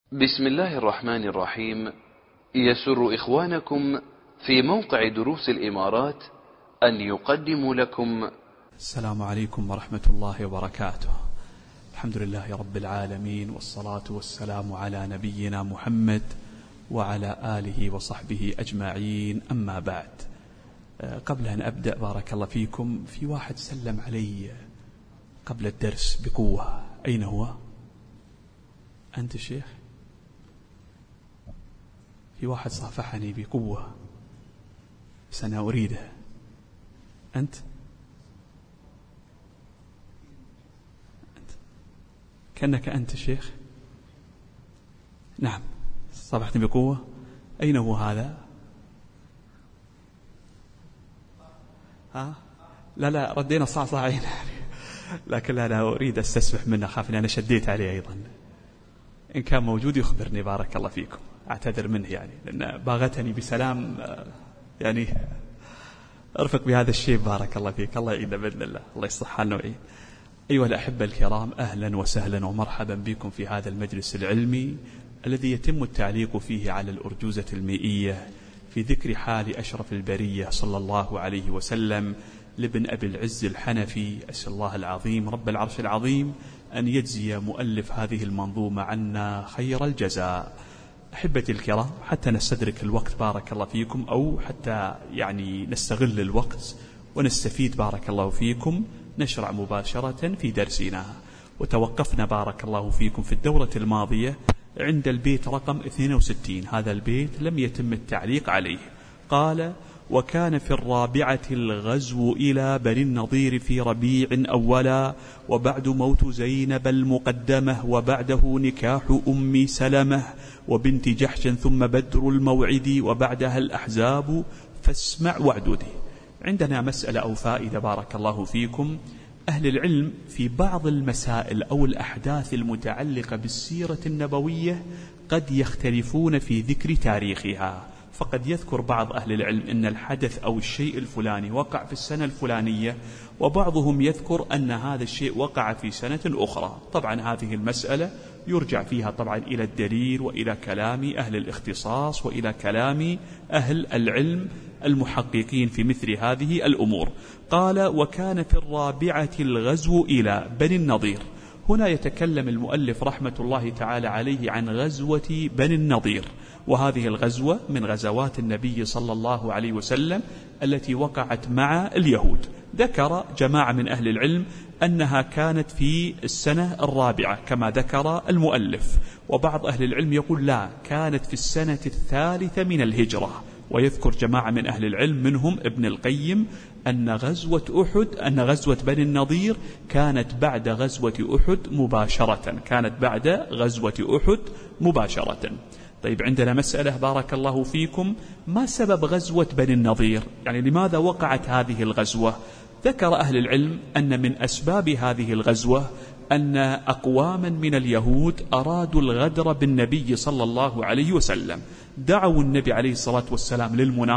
بسم الله الرحمن الرحيم. يسر إخوانكم في موقع دروس الإمارات أن يقدموا لكم السلام عليكم ورحمة الله وبركاته. الحمد لله رب العالمين، والصلاة والسلام على نبينا محمد وعلى آله وصحبه أجمعين، أما بعد. قبل أن أبدأ بارك الله فيكم، في واحد سلم علي قبل الدرس بقوة. أين هو؟ أنت الشيخ؟ في واحد صافحني بقوة بس أنا أريده. أنت كأنك أنت الشيخ. نعم، صافحتني بقوة. أين هو هذا؟ لا ردينا صاعين لكن لا أريد أستسمح منه، خاف أن أنا شديت عليه أيضا. إن كان موجود يخبرني بارك الله فيكم، أعتذر منه لأن باغتني بسلام، أرفق بهذا الشيء. بارك الله فيك، الله يعيننا بإذن الله، الله يصلح حالنا وعين. أيها الأحبة الكرام، أهلا وسهلا ومرحبا بكم في هذا المجلس العلمي الذي يتم التعليق فيه على الأرجوزة المئية في ذكر حال أشرف البرية صلى الله عليه وسلم لابن أبي العز الحنفي. أسأل الله العظيم رب العرش العظيم أن يجزي مؤلف هذه المنظومة عنا خير الجزاء. أحبتي الكرام، حتى نستدرك الوقت بارك الله فيكم، أو حتى نستغل الوقت ونستفيد بارك الله فيكم، نشرع مباشرة في درسنا. وتوقفنا بارك الله فيكم في الدورة الماضية عند البيت رقم 62. هذا البيت لم يتم التعليق عليه. قال: وكان في الرابعة الغزو إلى بني النضير في ربيع أولا، وبعد موت زينب المقدمة، وبعده نكاح أم سلمة وبنت جحش، ثم بدر الموعد، وبعدها الأحزاب، فاسمع واعدد. عندنا مسألة أو فائدة بارك الله فيكم. أهل العلم في بعض المسائل أو الأحداث المتعلقة بالسيرة النبوية قد يختلفون في ذكر تاريخها. فقد يذكر بعض أهل العلم أن الحدث أو الشيء الفلاني وقع في السنة الفلانية، وبعضهم يذكر أن هذا الشيء وقع في سنة أخرى. طبعا هذه المسألة يرجع فيها طبعا إلى الدليل وإلى كلام أهل الاختصاص وإلى كلام أهل العلم المحققين في مثل هذه الأمور. قال: وكان في الرابعة الغزو إلى بني النضير. هنا يتكلم المؤلف رحمة الله تعالى عليه عن غزوة بني النضير، وهذه الغزوة من غزوات النبي صلى الله عليه وسلم التي وقعت مع اليهود. ذكر جماعة من أهل العلم أنها كانت في السنة الرابعة كما ذكر المؤلف، وبعض أهل العلم يقول لا، كانت في السنة الثالثة من الهجرة. ويذكر جماعة من أهل العلم منهم ابن القيم أن غزوة بني النضير كانت بعد غزوة أحد مباشرة. طيب، عندنا مسألة بارك الله فيكم، ما سبب غزوة بني النضير؟ لماذا وقعت هذه الغزوة؟ ذكر أهل العلم أن من أسباب هذه الغزوة أن أقواما من اليهود أرادوا الغدر بالنبي صلى الله عليه وسلم. دعوا النبي عليه الصلاة والسلام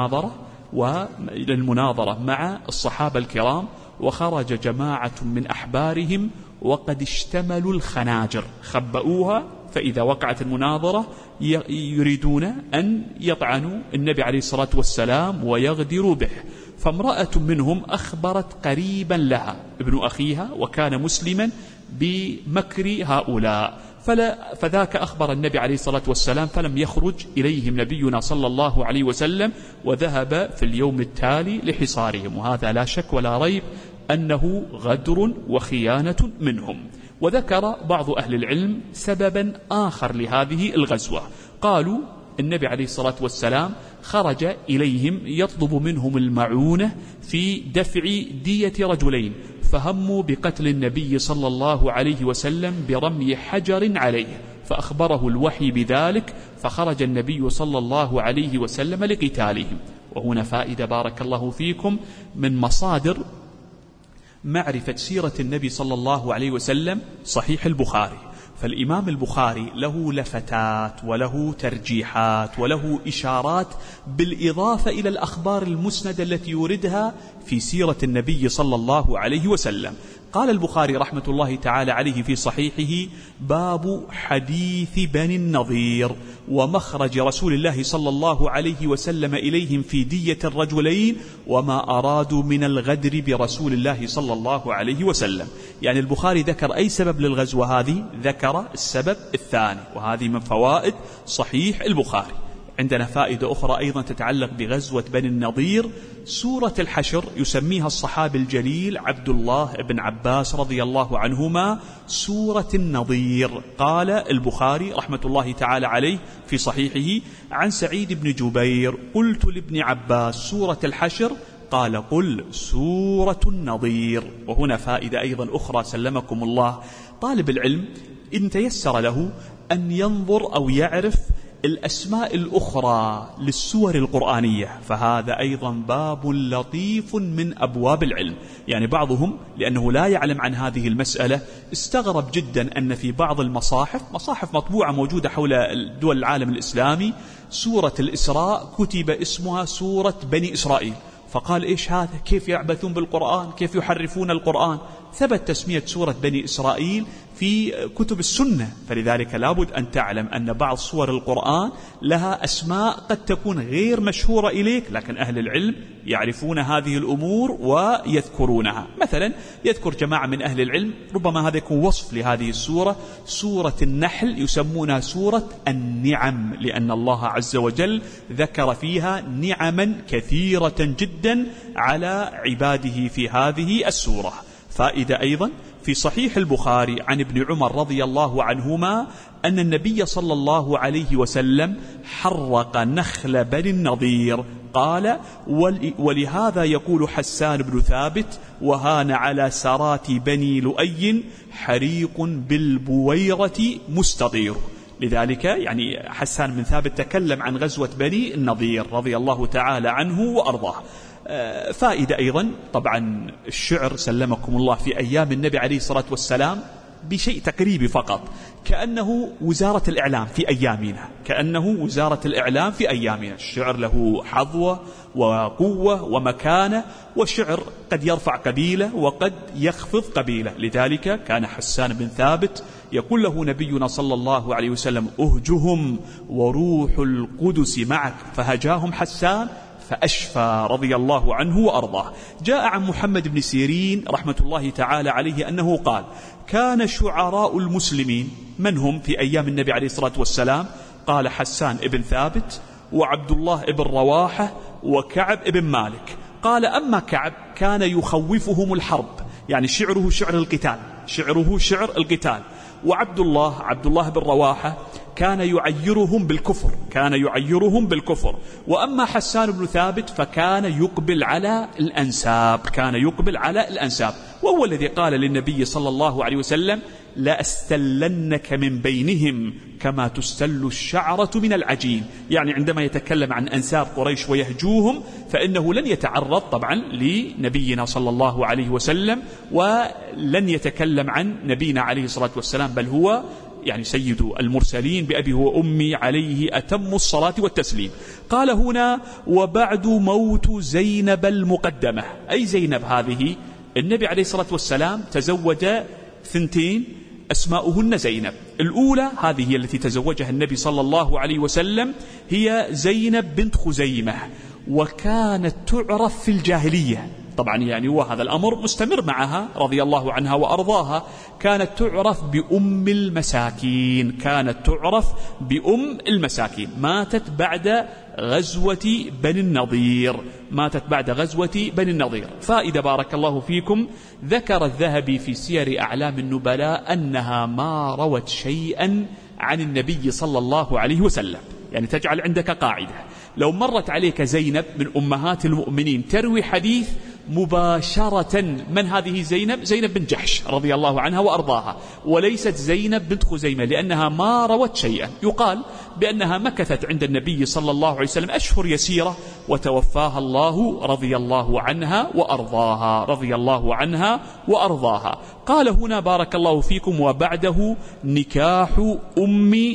للمناظرة مع الصحابة الكرام، وخرج جماعة من أحبارهم وقد اشتملوا الخناجر، خبؤوها، فإذا وقعت المناظرة يريدون أن يطعنوا النبي عليه الصلاة والسلام ويغدروا به. فامرأة منهم أخبرت قريبا لها ابن أخيها وكان مسلما بمكر هؤلاء، فذاك أخبر النبي عليه الصلاة والسلام، فلم يخرج إليهم نبينا صلى الله عليه وسلم، وذهب في اليوم التالي لحصارهم. وهذا لا شك ولا ريب أنه غدر وخيانة منهم. وذكر بعض أهل العلم سببا آخر لهذه الغزوة. قالوا النبي عليه الصلاة والسلام خرج إليهم يطلب منهم المعونة في دفع دية رجلين، فهموا بقتل النبي صلى الله عليه وسلم برمي حجر عليه، فأخبره الوحي بذلك، فخرج النبي صلى الله عليه وسلم لقتالهم. وهنا فائدة بارك الله فيكم من مصادر معرفة سيرة النبي صلى الله عليه وسلم صحيح البخاري. فالإمام البخاري له لفتات وله ترجيحات وله إشارات بالإضافة إلى الأخبار المسندة التي يوردها في سيرة النبي صلى الله عليه وسلم. قال البخاري رحمة الله تعالى عليه في صحيحه: باب حديث بني النضير ومخرج رسول الله صلى الله عليه وسلم إليهم في دية الرجلين وما أرادوا من الغدر برسول الله صلى الله عليه وسلم. يعني البخاري ذكر أي سبب للغزوة هذه؟ ذكر السبب الثاني، وهذه من فوائد صحيح البخاري. عندنا فائدة أخرى أيضا تتعلق بغزوة بني النضير. سورة الحشر يسميها الصحابي الجليل عبد الله بن عباس رضي الله عنهما سورة النضير. قال البخاري رحمة الله تعالى عليه في صحيحه عن سعيد بن جبير: قلت لابن عباس سورة الحشر؟ قال: قل سورة النضير. وهنا فائدة أيضا أخرى سلمكم الله: طالب العلم إن تيسر له أن ينظر أو يعرف الأسماء الأخرى للسور القرآنية، فهذا أيضا باب لطيف من أبواب العلم. يعني بعضهم لأنه لا يعلم عن هذه المسألة استغرب جدا أن في بعض مصاحف مطبوعة موجودة حول دول العالم الإسلامي سورة الإسراء كتب اسمها سورة بني إسرائيل، فقال: إيش هذا؟ كيف يعبثون بالقرآن؟ كيف يحرفون القرآن؟ ثبت تسمية سورة بني إسرائيل في كتب السنة، فلذلك لابد أن تعلم أن بعض سور القرآن لها أسماء قد تكون غير مشهورة إليك، لكن أهل العلم يعرفون هذه الأمور ويذكرونها. مثلا يذكر جماعة من أهل العلم ربما هذا يكون وصف لهذه السورة، سورة النحل يسمونها سورة النعم، لأن الله عز وجل ذكر فيها نعما كثيرة جدا على عباده في هذه السورة. فائدة أيضا في صحيح البخاري عن ابن عمر رضي الله عنهما أن النبي صلى الله عليه وسلم حرق نخل بني النضير. قال: ولهذا يقول حسان بن ثابت: وهان على سرات بني لؤي حريق بالبويرة مستطير. لذلك يعني حسان بن ثابت تكلم عن غزوة بني النضير رضي الله تعالى عنه وأرضاه. فائدة أيضا، طبعا الشعر سلمكم الله في أيام النبي عليه الصلاة والسلام بشيء تقريبي فقط، كأنه وزارة الإعلام في أيامنا، الشعر له حظوة وقوة ومكانة، والشعر قد يرفع قبيلة وقد يخفض قبيلة. لذلك كان حسان بن ثابت يقول له نبينا صلى الله عليه وسلم: أهجهم وروح القدس معك، فهجاهم حسان فأشفى رضي الله عنه وأرضاه. جاء عن محمد بن سيرين رحمة الله تعالى عليه أنه قال: كان شعراء المسلمين من هم في أيام النبي عليه الصلاة والسلام؟ قال: حسان بن ثابت وعبد الله بن رواحة وكعب بن مالك. قال: أما كعب كان يخوفهم الحرب، يعني شعره شعر القتال، وعبد الله بن رواحة كان يعيرهم بالكفر، وأما حسان بن ثابت فكان يقبل على الأنساب، وهو الذي قال للنبي صلى الله عليه وسلم: لأستلنك من بينهم كما تستل الشعرة من العجين. يعني عندما يتكلم عن أنساب قريش ويهجوهم فإنه لن يتعرض طبعا لنبينا صلى الله عليه وسلم، ولن يتكلم عن نبينا عليه الصلاة والسلام، بل هو يعني سيد المرسلين بأبي وأمي عليه أتم الصلاة والتسليم. قال هنا: وبعد موت زينب المقدمة، أي زينب هذه النبي عليه الصلاة والسلام تزوج 2 أسماؤهن زينب. الأولى هذه هي التي تزوجها النبي صلى الله عليه وسلم، هي زينب بنت خزيمة، وكانت تعرف في الجاهلية. طبعا يعني وهذا الأمر مستمر معها رضي الله عنها وأرضاها. كانت تعرف بأم المساكين، ماتت بعد غزوة بني النضير. فائدة بارك الله فيكم: ذكر الذهبي في سير أعلام النبلاء أنها ما روت شيئا عن النبي صلى الله عليه وسلم. يعني تجعل عندك قاعدة: لو مرت عليك زينب من أمهات المؤمنين تروي حديث مباشرة، من هذه زينب بن جحش رضي الله عنها وأرضاها، وليست زينب بنت خزيمة، لأنها ما روت شيئا. يقال بأنها مكثت عند النبي صلى الله عليه وسلم أشهر يسيرة وتوفاها الله رضي الله عنها وأرضاها. قال هنا بارك الله فيكم: وبعده نكاح أم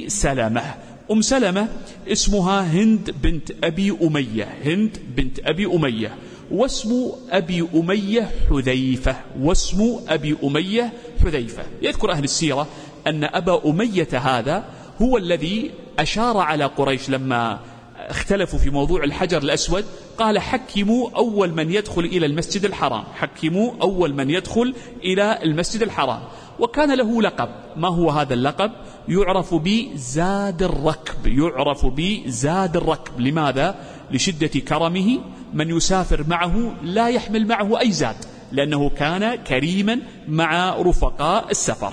سلمة اسمها هند بنت أبي أمية، واسم أبي أمية حذيفة، واسم أبي أمية حذيفة. يذكر أهل السيرة أن أبا أمية هذا هو الذي أشار على قريش لما اختلفوا في موضوع الحجر الأسود، قال حكموا أول من يدخل إلى المسجد الحرام، حكموا أول من يدخل إلى المسجد الحرام. وكان له لقب، ما هو هذا اللقب؟ يعرف بزاد الركب، يعرف بزاد الركب. لماذا؟ لشدة كرمه، من يسافر معه لا يحمل معه أي زاد، لأنه كان كريما مع رفقاء السفر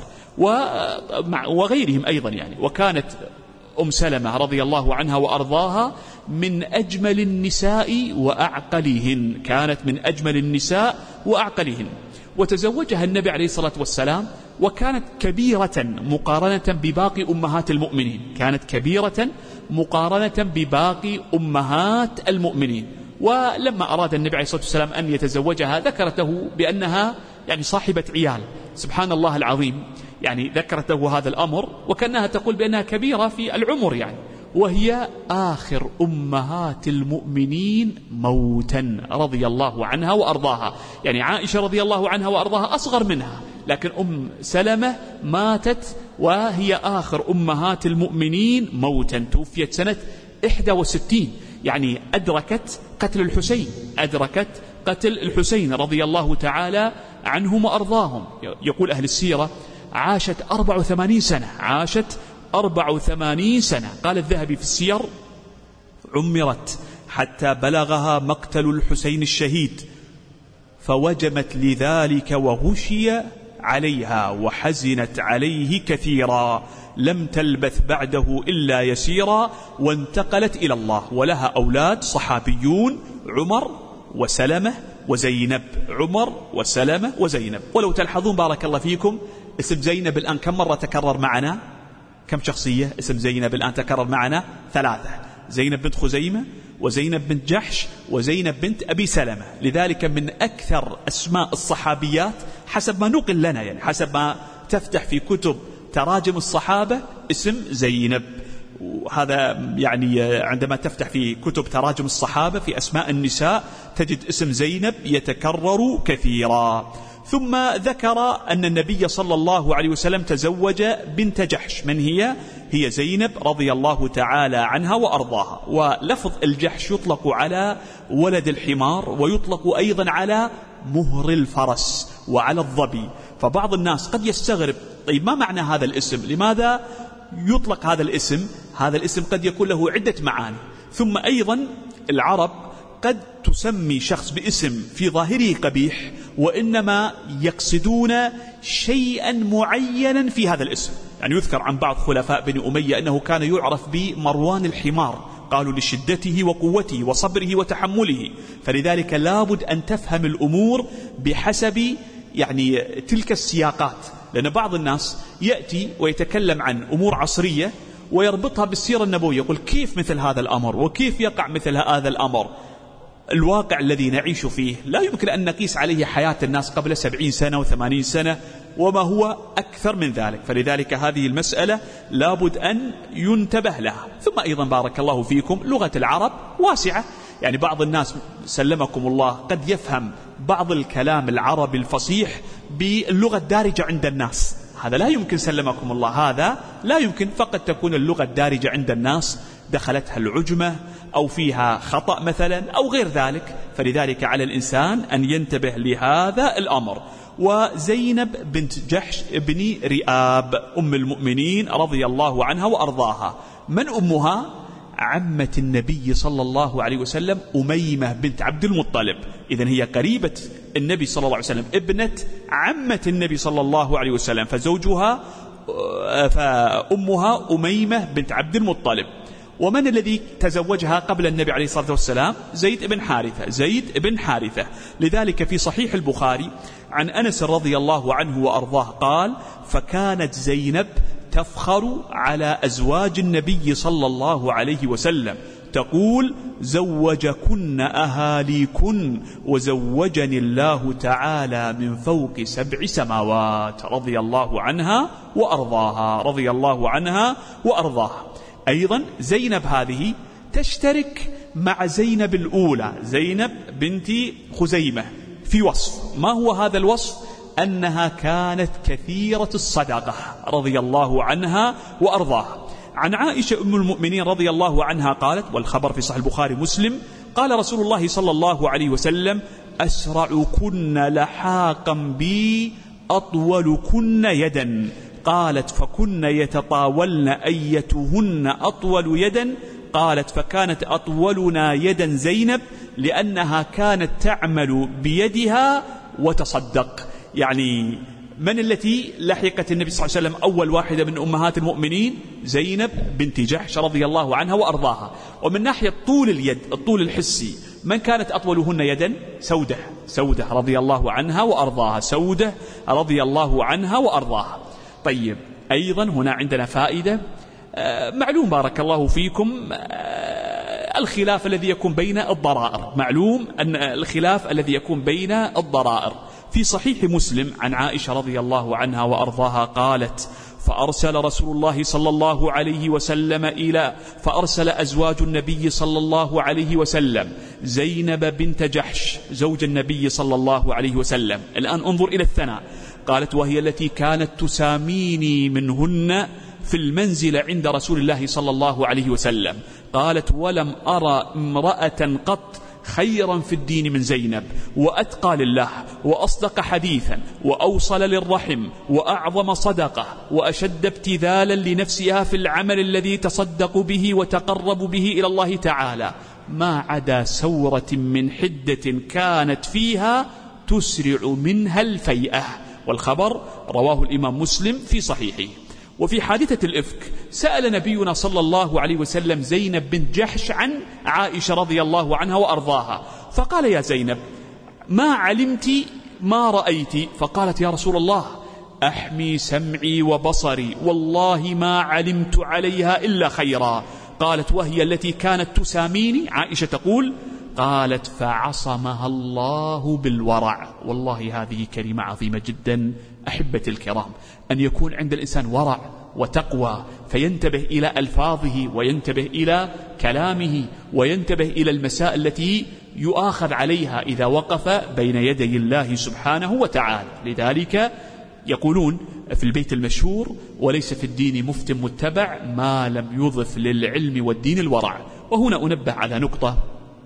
وغيرهم أيضا يعني. وكانت أم سلمة رضي الله عنها وأرضاها من أجمل النساء وأعقلهن، كانت من أجمل النساء وأعقلهن. وتزوجها النبي عليه الصلاة والسلام وكانت كبيرة مقارنة بباقي أمهات المؤمنين، كانت كبيرة مقارنة بباقي أمهات المؤمنين. ولما أراد النبي عليه الصلاة والسلام أن يتزوجها ذكرت له بأنها يعني صاحبة عيال. سبحان الله العظيم، يعني ذكرت له هذا الأمر وكأنها تقول بأنها كبيرة في العمر يعني، وهي آخر أمهات المؤمنين موتا رضي الله عنها وأرضاها. يعني عائشة رضي الله عنها وأرضاها أصغر منها، لكن أم سلمة ماتت وهي آخر أمهات المؤمنين موتا، توفيت سنة 61، يعني أدركت قتل الحسين، أدركت قتل الحسين رضي الله تعالى عنهم وأرضاهم. يقول أهل السيرة عاشت 84 سنة، عاشت 84 سنة. قال الذهبي في السير عمرت حتى بلغها مقتل الحسين الشهيد، فوجمت لذلك وغشي عليها وحزنت عليه كثيرا، لم تلبث بعده إلا يسيرا وانتقلت إلى الله. ولها أولاد صحابيون، عمر وسلمة وزينب، عمر وسلمة وزينب. ولو تلحظون بارك الله فيكم اسم زينب الآن كم مرة تكرر معنا؟ كم شخصية اسم زينب الآن تكرر معنا؟ 3، زينب بنت خزيمة وزينب بنت جحش وزينب بنت أبي سلمة. لذلك من أكثر أسماء الصحابيات حسب ما نقل لنا، يعني حسب ما تفتح في كتب تراجم الصحابة اسم زينب. وهذا يعني عندما تفتح في كتب تراجم الصحابة في أسماء النساء تجد اسم زينب يتكرر كثيرا. ثم ذكر أن النبي صلى الله عليه وسلم تزوج بنت جحش. من هي؟ هي زينب رضي الله تعالى عنها وأرضاها. ولفظ الجحش يطلق على ولد الحمار ويطلق أيضا على مهر الفرس وعلى الظبي. فبعض الناس قد يستغرب، طيب ما معنى هذا الاسم؟ لماذا يطلق هذا الاسم؟ هذا الاسم قد يكون له عدة معاني. ثم أيضا العرب قد تسمي شخص باسم في ظاهره قبيح وإنما يقصدون شيئا معينا في هذا الاسم. يعني يذكر عن بعض خلفاء بني أمية أنه كان يعرف بمروان الحمار، قالوا لشدته وقوته وصبره وتحمله. فلذلك لابد أن تفهم الأمور بحسب يعني تلك السياقات، لأن بعض الناس يأتي ويتكلم عن أمور عصرية ويربطها بالسيرة النبوية، يقول كيف مثل هذا الأمر وكيف يقع مثل هذا الأمر. الواقع الذي نعيش فيه لا يمكن أن نقيس عليه حياة الناس قبل 70 سنة و80 سنة وما هو أكثر من ذلك. فلذلك هذه المسألة لابد أن ينتبه لها. ثم أيضا بارك الله فيكم لغة العرب واسعة، يعني بعض الناس سلمكم الله قد يفهم بعض الكلام العربي الفصيح باللغة الدارجة عند الناس، هذا لا يمكن سلمكم الله، هذا لا يمكن. فقد تكون اللغة الدارجة عند الناس دخلتها العجمة أو فيها خطأ مثلا أو غير ذلك. فلذلك على الإنسان أن ينتبه لهذا الأمر. وزينب بنت جحش ابن رئاب أم المؤمنين رضي الله عنها وأرضاها. من أمها؟ عمة النبي صلى الله عليه وسلم أميمة بنت عبد المطلب. إذن هي قريبة النبي صلى الله عليه وسلم، ابنة عمة النبي صلى الله عليه وسلم، فأمها أميمة بنت عبد المطلب. ومن الذي تزوجها قبل النبي عليه الصلاة والسلام؟ زيد بن حارثة، زيد بن حارثة. لذلك في صحيح البخاري عن أنس رضي الله عنه وأرضاه قال: فكانت زينب تفخر على أزواج النبي صلى الله عليه وسلم تقول: زوجكن أهاليكن وزوجني الله تعالى من فوق 7 سماوات. رضي الله عنها وأرضاها، رضي الله عنها وأرضاها. أيضا زينب هذه تشترك مع زينب الأولى، زينب بنت خزيمة، في وصف. ما هو هذا الوصف؟ أنها كانت كثيرة الصدقة رضي الله عنها وأرضاها. عن عائشة أم المؤمنين رضي الله عنها قالت، والخبر في صحيح البخاري مسلم، قال رسول الله صلى الله عليه وسلم: أسرعكن لحاقا بي أطولكن يدا. قالت: فكن يتطاولن أيتهن أطول يدا. قالت: فكانت أطولنا يدا زينب لأنها كانت تعمل بيدها وتصدق. يعني من التي لحقت النبي صلى الله عليه وسلم أول واحدة من أمهات المؤمنين؟ زينب بنت جحش رضي الله عنها وأرضاها. ومن ناحية طول اليد، الطول الحسي، من كانت أطولهن يدا؟ سودة رضي الله عنها وأرضاها، سودة رضي الله عنها وأرضاها. طيب، أيضا هنا عندنا فائدة. معلوم بارك الله فيكم الخلاف الذي يكون بين الضرائر، معلوم أن الخلاف الذي يكون بين الضرائر. في صحيح مسلم عن عائشة رضي الله عنها وأرضاها قالت: فأرسل رسول الله صلى الله عليه وسلم فأرسل أزواج النبي صلى الله عليه وسلم زينب بنت جحش زوج النبي صلى الله عليه وسلم. الآن انظر إلى الثناء. قالت: وهي التي كانت تساميني منهن في المنزل عند رسول الله صلى الله عليه وسلم. قالت: ولم أرى امرأة قط خيرا في الدين من زينب، وأتقى لله، وأصدق حديثا، وأوصل للرحم، وأعظم صدقة، وأشد ابتذالا لنفسها في العمل الذي تصدق به وتقرب به إلى الله تعالى، ما عدا سورة من حدة كانت فيها تسرع منها الفيئة. والخبر رواه الإمام مسلم في صحيحه. وفي حادثة الإفك سأل نبينا صلى الله عليه وسلم زينب بنت جحش عن عائشة رضي الله عنها وأرضاها، فقال: يا زينب، ما علمت ما رأيت؟ فقالت: يا رسول الله، أحمي سمعي وبصري، والله ما علمت عليها إلا خيرا. قالت: وهي التي كانت تساميني؟ عائشة تقول: قالت: فعصمها الله بالورع. والله هذه كلمة عظيمة جدا أحبتي الكرام، أن يكون عند الإنسان ورع وتقوى، فينتبه إلى ألفاظه، وينتبه إلى كلامه، وينتبه إلى المسائل التي يؤاخذ عليها إذا وقف بين يدي الله سبحانه وتعالى. لذلك يقولون في البيت المشهور: وليس في الدين مفت متبع ما لم يضف للعلم والدين الورع. وهنا أنبه على نقطة.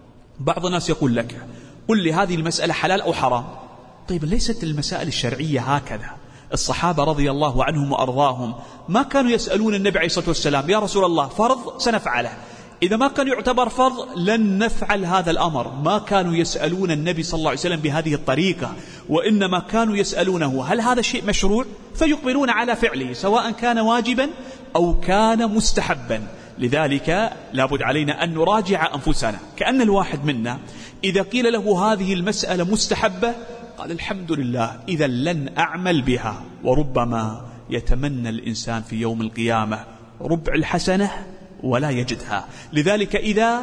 بعض الناس يقول لك: قل لي هذه المسألة حلال أو حرام. طيب، ليست المسائل الشرعية هكذا. الصحابة رضي الله عنهم وأرضاهم ما كانوا يسألون النبي عليه الصلاة والسلام: يا رسول الله، فرض سنفعله. إذا ما كان يعتبر فرض لن نفعل هذا الأمر. ما كانوا يسألون النبي صلى الله عليه وسلم بهذه الطريقة، وإنما كانوا يسألونه: هل هذا الشيء مشروع؟ فيقبلون على فعله سواء كان واجبا أو كان مستحبا. لذلك لابد علينا أن نراجع أنفسنا. كأن الواحد منا إذا قيل له هذه المسألة مستحبة قال: الحمد لله، إذا لن أعمل بها. وربما يتمنى الإنسان في يوم القيامة ربع الحسنة ولا يجدها. لذلك إذا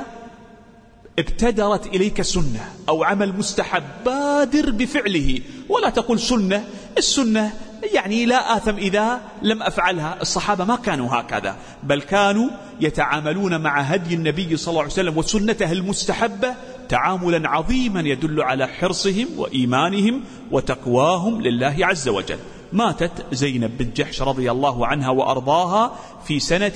ابتدرت إليك سنة أو عمل مستحب بادر بفعله، ولا تقول سنة. السنة يعني لا آثم إذا لم أفعلها. الصحابة ما كانوا هكذا، بل كانوا يتعاملون مع هدي النبي صلى الله عليه وسلم وسنته المستحبة تعاملا عظيما يدل على حرصهم وإيمانهم وتقواهم لله عز وجل. ماتت زينب بنت جحش رضي الله عنها وأرضاها في سنة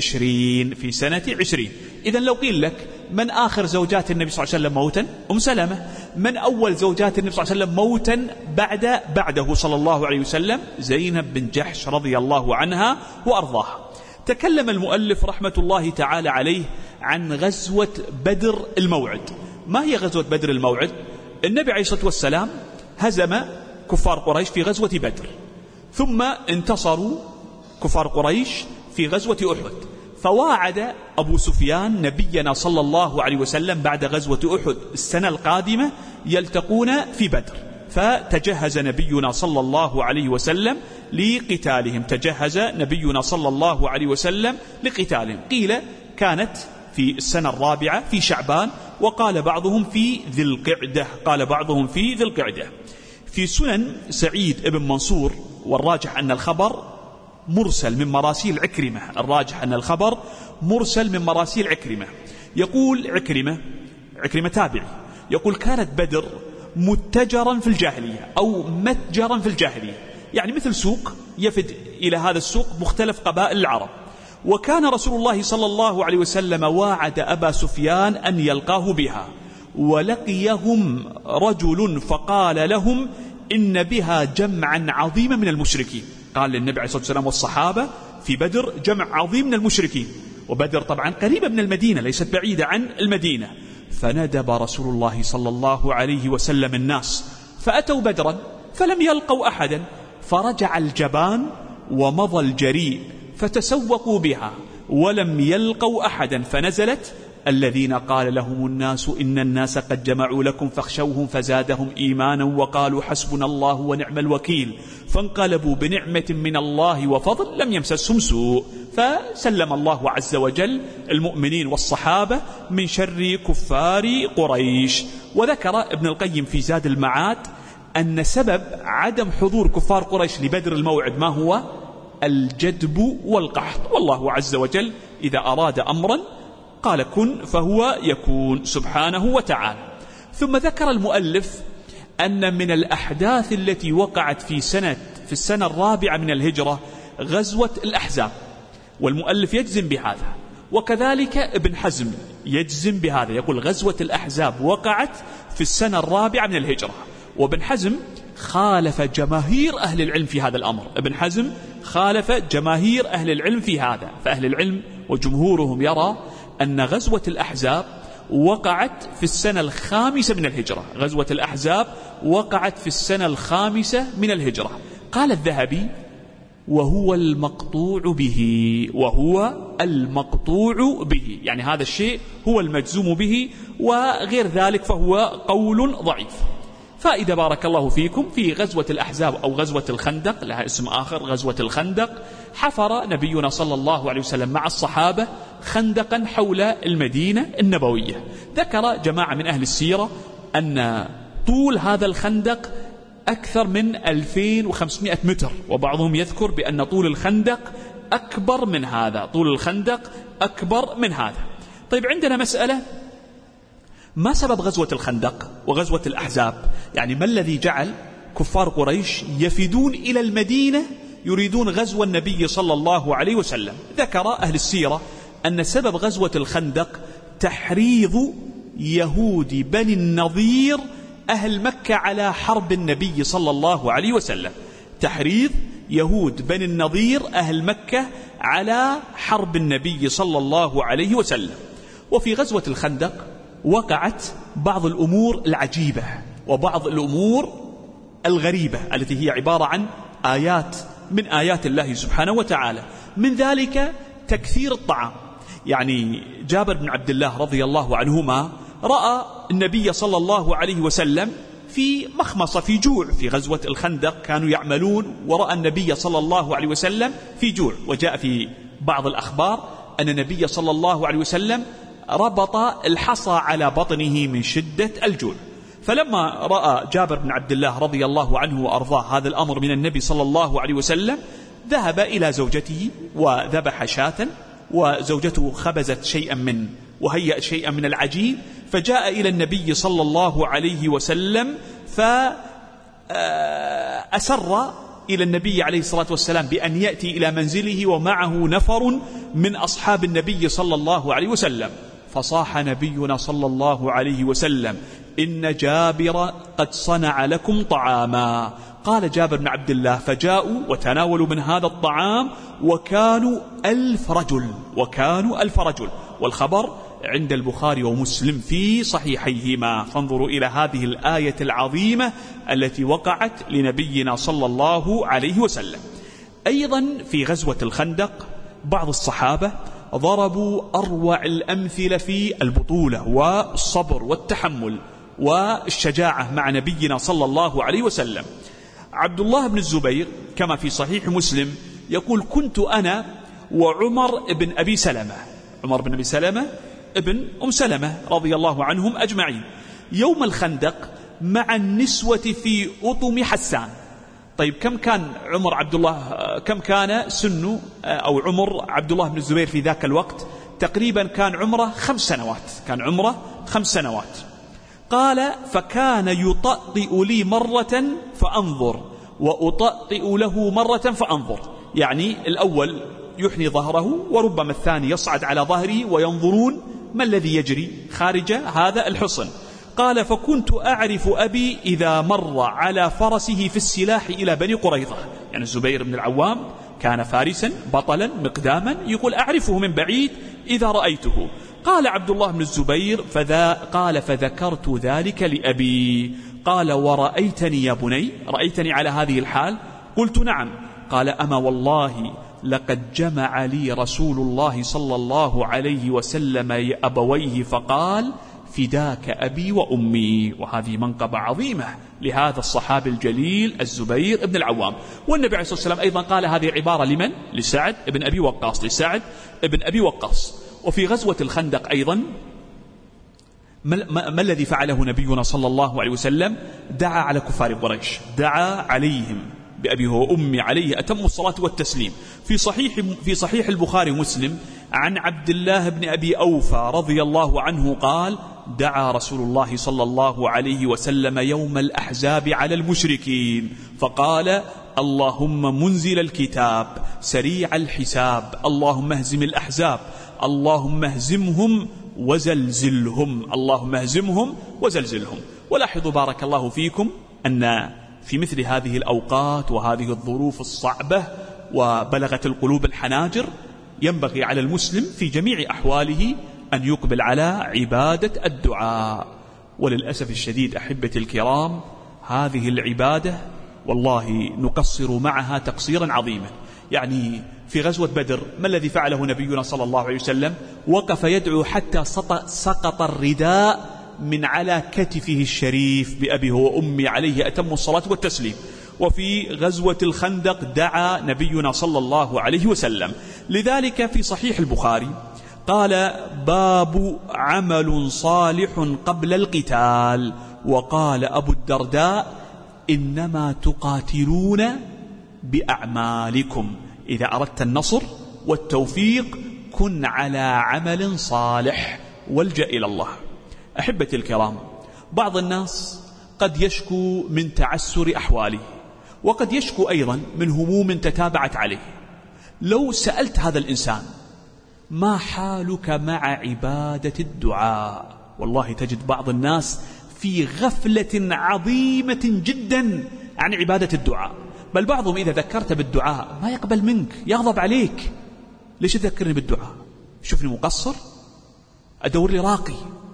20. إذن لو قيل لك: من آخر زوجات النبي صلى الله عليه وسلم موتا؟ أم سلمة. من أول زوجات النبي صلى الله عليه وسلم موتا بعده صلى الله عليه وسلم؟ زينب بنت جحش رضي الله عنها وأرضاها. تكلم المؤلف رحمة الله تعالى عليه عن غزوة بدر الموعد. ما هي غزوة بدر الموعد؟ النبي عليه الصلاة والسلام هزم كفار قريش في غزوة بدر، ثم انتصروا كفار قريش في غزوة أحد. فواعد أبو سفيان نبينا صلى الله عليه وسلم بعد غزوة أحد السنة القادمة يلتقون في بدر، فتجهز نبينا صلى الله عليه وسلم لقتالهم. قيل كانت في السنة الرابعة في شعبان، وقال بعضهم في ذي القعدة. في سنن سعيد ابن منصور، والراجح أن الخبر مرسل من مراسيل عكرمة، يقول عكرمة تابعي، يقول كانت بدر متجرا في الجاهلية أو متجرا في الجاهلية، يعني مثل سوق يفد إلى هذا السوق مختلف قبائل العرب. وكان رسول الله صلى الله عليه وسلم واعد أبا سفيان أن يلقاه بها، ولقيهم رجل فقال لهم إن بها جمعا عظيما من المشركين. قال للنبي عليه الصلاة والسلام والصحابة في بدر جمع عظيم من المشركين، وبدر طبعا قريبة من المدينة ليست بعيدة عن المدينة. فندب رسول الله صلى الله عليه وسلم الناس فأتوا بدرا فلم يلقوا أحدا، فرجع الجبان ومضى الجريء فتسوقوا بها ولم يلقوا أحدا، فنزلت الذين قال لهم الناس إن الناس قد جمعوا لكم فاخشوهم فزادهم إيمانا وقالوا حسبنا الله ونعم الوكيل، فانقلبوا بنعمة من الله وفضل لم يمسسهم سوء، فسلم الله عز وجل المؤمنين والصحابة من شر كفار قريش. وذكر ابن القيم في زاد المعاد أن سبب عدم حضور كفار قريش لبدر الموعد ما هو؟ الجدب والقحط، والله عز وجل إذا أراد أمرا قال كن فهو يكون سبحانه وتعالى. ثم ذكر المؤلف أن من الأحداث التي وقعت في السنة الرابعة من الهجرة غزوة الأحزاب، والمؤلف يجزم بهذا، وكذلك ابن حزم يجزم بهذا، يقول غزوة الأحزاب وقعت في السنة الرابعة من الهجرة. وابن حزم خالف جماهير أهل العلم في هذا الأمر، ابن حزم خالف جماهير أهل العلم في هذا، فأهل العلم وجمهورهم يرى أن غزوة الأحزاب وقعت في السنة الخامسة من الهجرة، غزوة الأحزاب وقعت في السنة الخامسة من الهجرة. قال الذهبي وهو المقطوع به، يعني هذا الشيء هو المجزوم به، وغير ذلك فهو قول ضعيف. فإذا بارك الله فيكم في غزوة الأحزاب أو غزوة الخندق، لها اسم آخر غزوة الخندق، حفر نبينا صلى الله عليه وسلم مع الصحابة خندقا حول المدينة النبوية. ذكر جماعة من أهل السيرة أن طول هذا الخندق أكثر من 2500 متر، وبعضهم يذكر بأن طول الخندق أكبر من هذا، طول الخندق أكبر من هذا. طيب عندنا مسألة، ما سبب غزوة الخندق وغزوة الأحزاب؟ يعني ما الذي جعل كفار قريش يفدون إلى المدينة يريدون غزو النبي صلى الله عليه وسلم؟ ذكر أهل السيرة أن سبب غزوة الخندق تحريض يهود بني النضير أهل مكة على حرب النبي صلى الله عليه وسلم، تحريض يهود بني النضير أهل مكة على حرب النبي صلى الله عليه وسلم. وفي غزوة الخندق وقعت بعض الأمور العجيبة وبعض الأمور الغريبة التي هي عبارة عن آيات من آيات الله سبحانه وتعالى، من ذلك تكثير الطعام. يعني جابر بن عبد الله رضي الله عنهما رأى النبي صلى الله عليه وسلم في مخمصة، في جوع، في غزوة الخندق كانوا يعملون، ورأى النبي صلى الله عليه وسلم في جوع. وجاء في بعض الأخبار أن النبي صلى الله عليه وسلم ربط الحصى على بطنه من شدة الجوع. فلما رأى جابر بن عبد الله رضي الله عنه وأرضاه هذا الأمر من النبي صلى الله عليه وسلم، ذهب إلى زوجته وذبح شاة، وزوجته خبزت شيئا وهيأت شيئا من العجين، فجاء إلى النبي صلى الله عليه وسلم فأسر إلى النبي عليه الصلاة والسلام بأن يأتي إلى منزله ومعه نفر من أصحاب النبي صلى الله عليه وسلم. فصاح نبينا صلى الله عليه وسلم إن جابر قد صنع لكم طعاما. قال جابر بن عبد الله فجاءوا وتناولوا من هذا الطعام وكانوا 1000 رجل، والخبر عند البخاري ومسلم في صحيحيهما. فانظروا إلى هذه الآية العظيمة التي وقعت لنبينا صلى الله عليه وسلم. أيضا في غزوة الخندق بعض الصحابة ضربوا أروع الأمثلة في البطولة والصبر والتحمل والشجاعة مع نبينا صلى الله عليه وسلم. عبد الله بن الزبير كما في صحيح مسلم يقول كنت أنا وعمر بن أبي سلمة، عمر بن أبي سلمة ابن أم سلمة رضي الله عنهم أجمعين، يوم الخندق مع النسوة في أطم حسان. طيب كم كان سن أو عمر عبد الله بن الزبير في ذاك الوقت؟ تقريبا كان عمره 5 سنوات. قال فكان يطأطئ لي مرة فأنظر وأطأطئ له مرة فأنظر، يعني الأول يحني ظهره وربما الثاني يصعد على ظهره وينظرون ما الذي يجري خارج هذا الحصن. قال فكنت أعرف أبي إذا مر على فرسه في السلاح إلى بني قريظة، يعني الزبير بن العوام كان فارسا بطلا مقداما، يقول أعرفه من بعيد إذا رأيته. قال عبد الله بن الزبير قال فذكرت ذلك لأبي. قال ورأيتني يا بني، رأيتني على هذه الحال؟ قلت نعم. قال أما والله لقد جمع لي رسول الله صلى الله عليه وسلم أبويه فقال فداك أبي وأمي. وهذه منقبة عظيمة لهذا الصحابي الجليل الزبير بن العوام. والنبي عليه الصلاة والسلام أيضا قال هذه العبارة لمن؟ لسعد بن أبي وقاص. وفي غزوة الخندق أيضا ما الذي فعله نبينا صلى الله عليه وسلم؟ دعا على كفار قريش، دعا عليهم بأبيه وأمي عليه أتم الصلاة والتسليم. في صحيح البخاري ومسلم عن عبد الله بن أبي أوفى رضي الله عنه قال دعا رسول الله صلى الله عليه وسلم يوم الأحزاب على المشركين فقال اللهم منزل الكتاب سريع الحساب اللهم اهزم الأحزاب اللهم اهزمهم وزلزلهم. ولاحظوا بارك الله فيكم أن في مثل هذه الأوقات وهذه الظروف الصعبة وبلغت القلوب الحناجر ينبغي على المسلم في جميع أحواله أن يقبل على عبادة الدعاء. وللأسف الشديد أحبتي الكرام هذه العبادة والله نقصر معها تقصيرا عظيما. يعني في غزوة بدر ما الذي فعله نبينا صلى الله عليه وسلم؟ وقف يدعو حتى سقط الرداء من على كتفه الشريف بأبيه وأمي عليه أتم الصلاة والتسليم. وفي غزوة الخندق دعا نبينا صلى الله عليه وسلم. لذلك في صحيح البخاري قال باب عمل صالح قبل القتال. وقال أبو الدرداء إنما تقاتلون بأعمالكم، إذا أردت النصر والتوفيق كن على عمل صالح والجأ إلى الله. أحبتي الكرام بعض الناس قد يشكو من تعسر أحواله وقد يشكو أيضا من هموم تتابعت عليه. لو سألت هذا الإنسان ما حالك مع عبادة الدعاء والله تجد بعض الناس في غفلة عظيمة جدا عن عبادة الدعاء، بل بعضهم إذا ذكرت بالدعاء ما يقبل منك، يغضب عليك. ليش تذكرني بالدعاء؟ شوفني مقصر؟ أدور لي راقي؟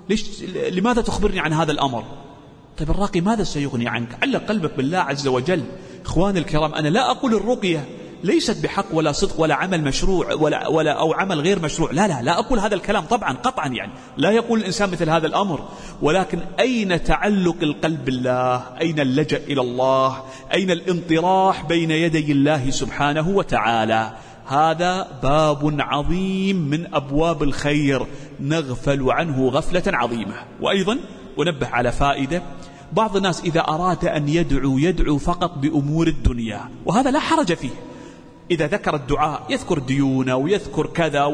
لماذا تخبرني عن هذا الأمر؟ طيب الراقي ماذا سيغني عنك؟ علق قلبك بالله عز وجل. إخواني الكرام أنا لا أقول الرقية ليست بحق ولا صدق ولا عمل مشروع ولا أو عمل غير مشروع، لا أقول هذا الكلام طبعا قطعا، يعني لا يقول الإنسان مثل هذا الأمر، ولكن أين تعلق القلب بالله؟ أين اللجأ إلى الله؟ أين الانطراح بين يدي الله سبحانه وتعالى؟ هذا باب عظيم من أبواب الخير نغفل عنه غفلة عظيمة. وأيضا أنبه على فائدة، بعض الناس إذا أراد أن يدعو فقط بأمور الدنيا، وهذا لا حرج فيه. إذا ذكر الدعاء يذكر ديونه ويذكر كذا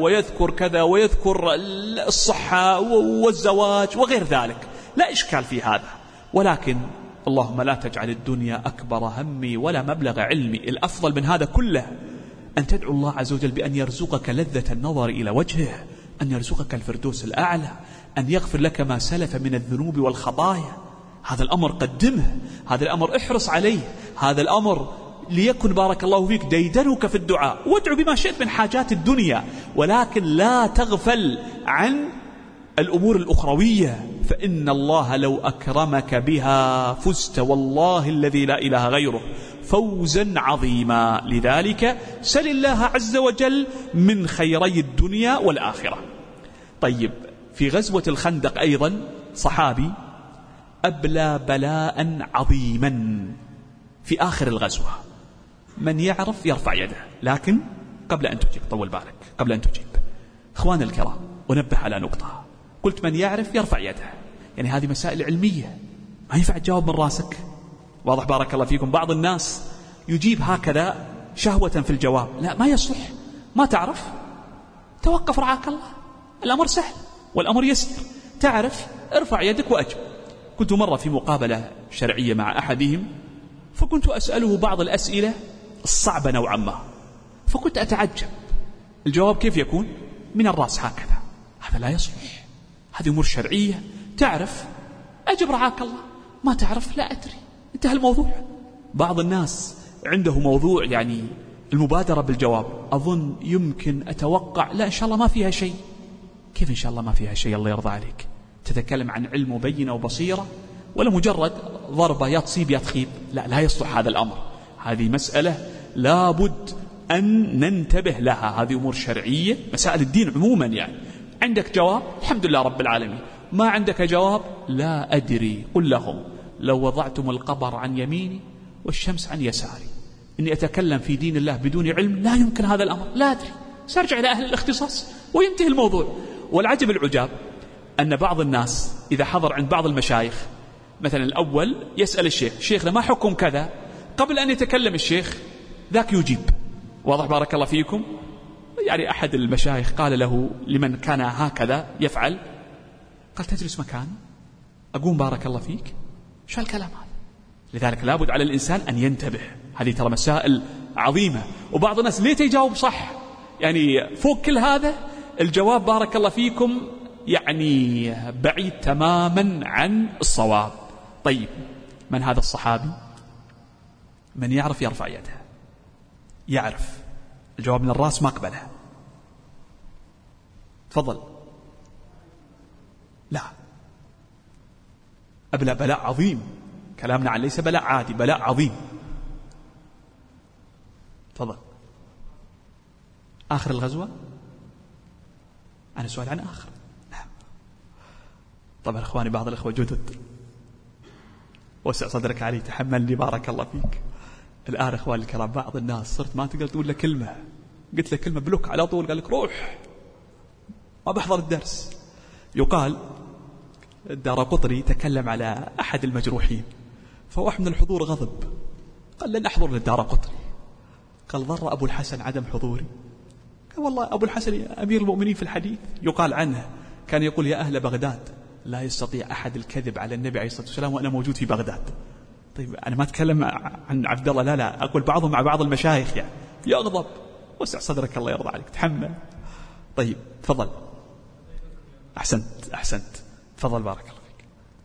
ويذكر الصحة والزواج وغير ذلك، لا إشكال في هذا، ولكن اللهم لا تجعل الدنيا أكبر همي ولا مبلغ علمي. الأفضل من هذا كله أن تدعو الله عز وجل بأن يرزقك لذة النظر إلى وجهه، أن يرزقك الفردوس الأعلى، أن يغفر لك ما سلف من الذنوب والخطايا. هذا الأمر قدمه، هذا الأمر احرص عليه، هذا الأمر ليكن بارك الله فيك ديدنك في الدعاء. وادعو بما شئت من حاجات الدنيا، ولكن لا تغفل عن الأمور الأخروية، فإن الله لو أكرمك بها فزت والله الذي لا إله غيره فوزا عظيما. لذلك سل الله عز وجل من خيري الدنيا والآخرة. طيب في غزوة الخندق أيضا صحابي أبلى بلاء عظيما في آخر الغزوة، من يعرف يرفع يده. لكن قبل أن تجيب طول بالك، قبل أن تجيب إخوان الكرام ونبه على نقطة، قلت من يعرف يرفع يده، يعني هذه مسائل علمية ما ينفع تجاوب من راسك. واضح بارك الله فيكم؟ بعض الناس يجيب هكذا شهوة في الجواب، لا ما يصلح، ما تعرف توقف رعاك الله، الأمر سهل والأمر يسير، تعرف ارفع يدك وأجب. كنت مرة في مقابلة شرعية مع أحدهم، فكنت أسأله بعض الأسئلة الصعبة نوعا ما، فكنت أتعجب الجواب كيف يكون من الرأس هكذا. هذا لا يصلح، هذه أمور شرعية، تعرف أجب رعاك الله، ما تعرف لا أدري، انتهى الموضوع. بعض الناس عنده موضوع يعني المبادرة بالجواب، أظن يمكن أتوقع لا إن شاء الله ما فيها شيء. كيف إن شاء الله ما فيها شيء؟ الله يرضى عليك، تتكلم عن علم وبينة وبصيرة ولا مجرد ضربة يا تصيب يا تخيب؟ لا يصلح هذا الأمر. هذه مسألة لابد أن ننتبه لها، هذه أمور شرعية، مسائل الدين عموما. يعني عندك جواب الحمد لله رب العالمين، ما عندك جواب لا أدري. قل لهم لو وضعتم القمر عن يميني والشمس عن يساري إني أتكلم في دين الله بدون علم لا يمكن هذا الأمر، لا أدري، سأرجع إلى أهل الاختصاص وينتهي الموضوع. والعجب العجاب أن بعض الناس إذا حضر عند بعض المشايخ مثلا الأول يسأل الشيخ شيخنا ما حكم كذا، قبل أن يتكلم الشيخ ذاك يجيب. واضح بارك الله فيكم؟ يعني أحد المشايخ قال له لمن كان هكذا يفعل، قال تجلس مكان أقوم بارك الله فيك، شو الكلام هذا؟ لذلك لابد على الإنسان أن ينتبه، هذه ترى مسائل عظيمة. وبعض الناس ليه يجاوب صح، يعني فوق كل هذا الجواب بارك الله فيكم يعني بعيد تماما عن الصواب. طيب من هذا الصحابي؟ من يعرف يرفع يده، يعرف الجواب من الرأس ما قبله. تفضل. لا أبلى بلاء عظيم، كلامنا عن ليس بلاء عادي، بلاء عظيم. تفضل. آخر الغزوة؟ أنا سؤال عن آخر. طبعا إخواني بعض الإخوة جدد، وسع صدرك علي، تحملني بارك الله فيك. الآن إخواني الكرام بعض الناس صرت ما تقدر تقول له كلمة، قلت له كلمة بلوك على طول، قال لك روح ما بحضر الدرس. يقال الدارقطني تكلم على أحد المجروحين، فواحد من الحضور غضب قال لن أحضر للدارقطني. قال ضر أبو الحسن عدم حضوري؟ قال والله أبو الحسن أمير المؤمنين في الحديث، يقال عنه كان يقول يا أهل بغداد لا يستطيع أحد الكذب على النبي عليه الصلاة والسلام وأنا موجود في بغداد. طيب أنا ما أتكلم عن عبد الله، لا أقول بعضهم مع بعض المشايخ يعني يغضب. وسع صدرك الله يرضى عليك، تحمل. طيب تفضل. أحسنت تفضل بارك الله فيك.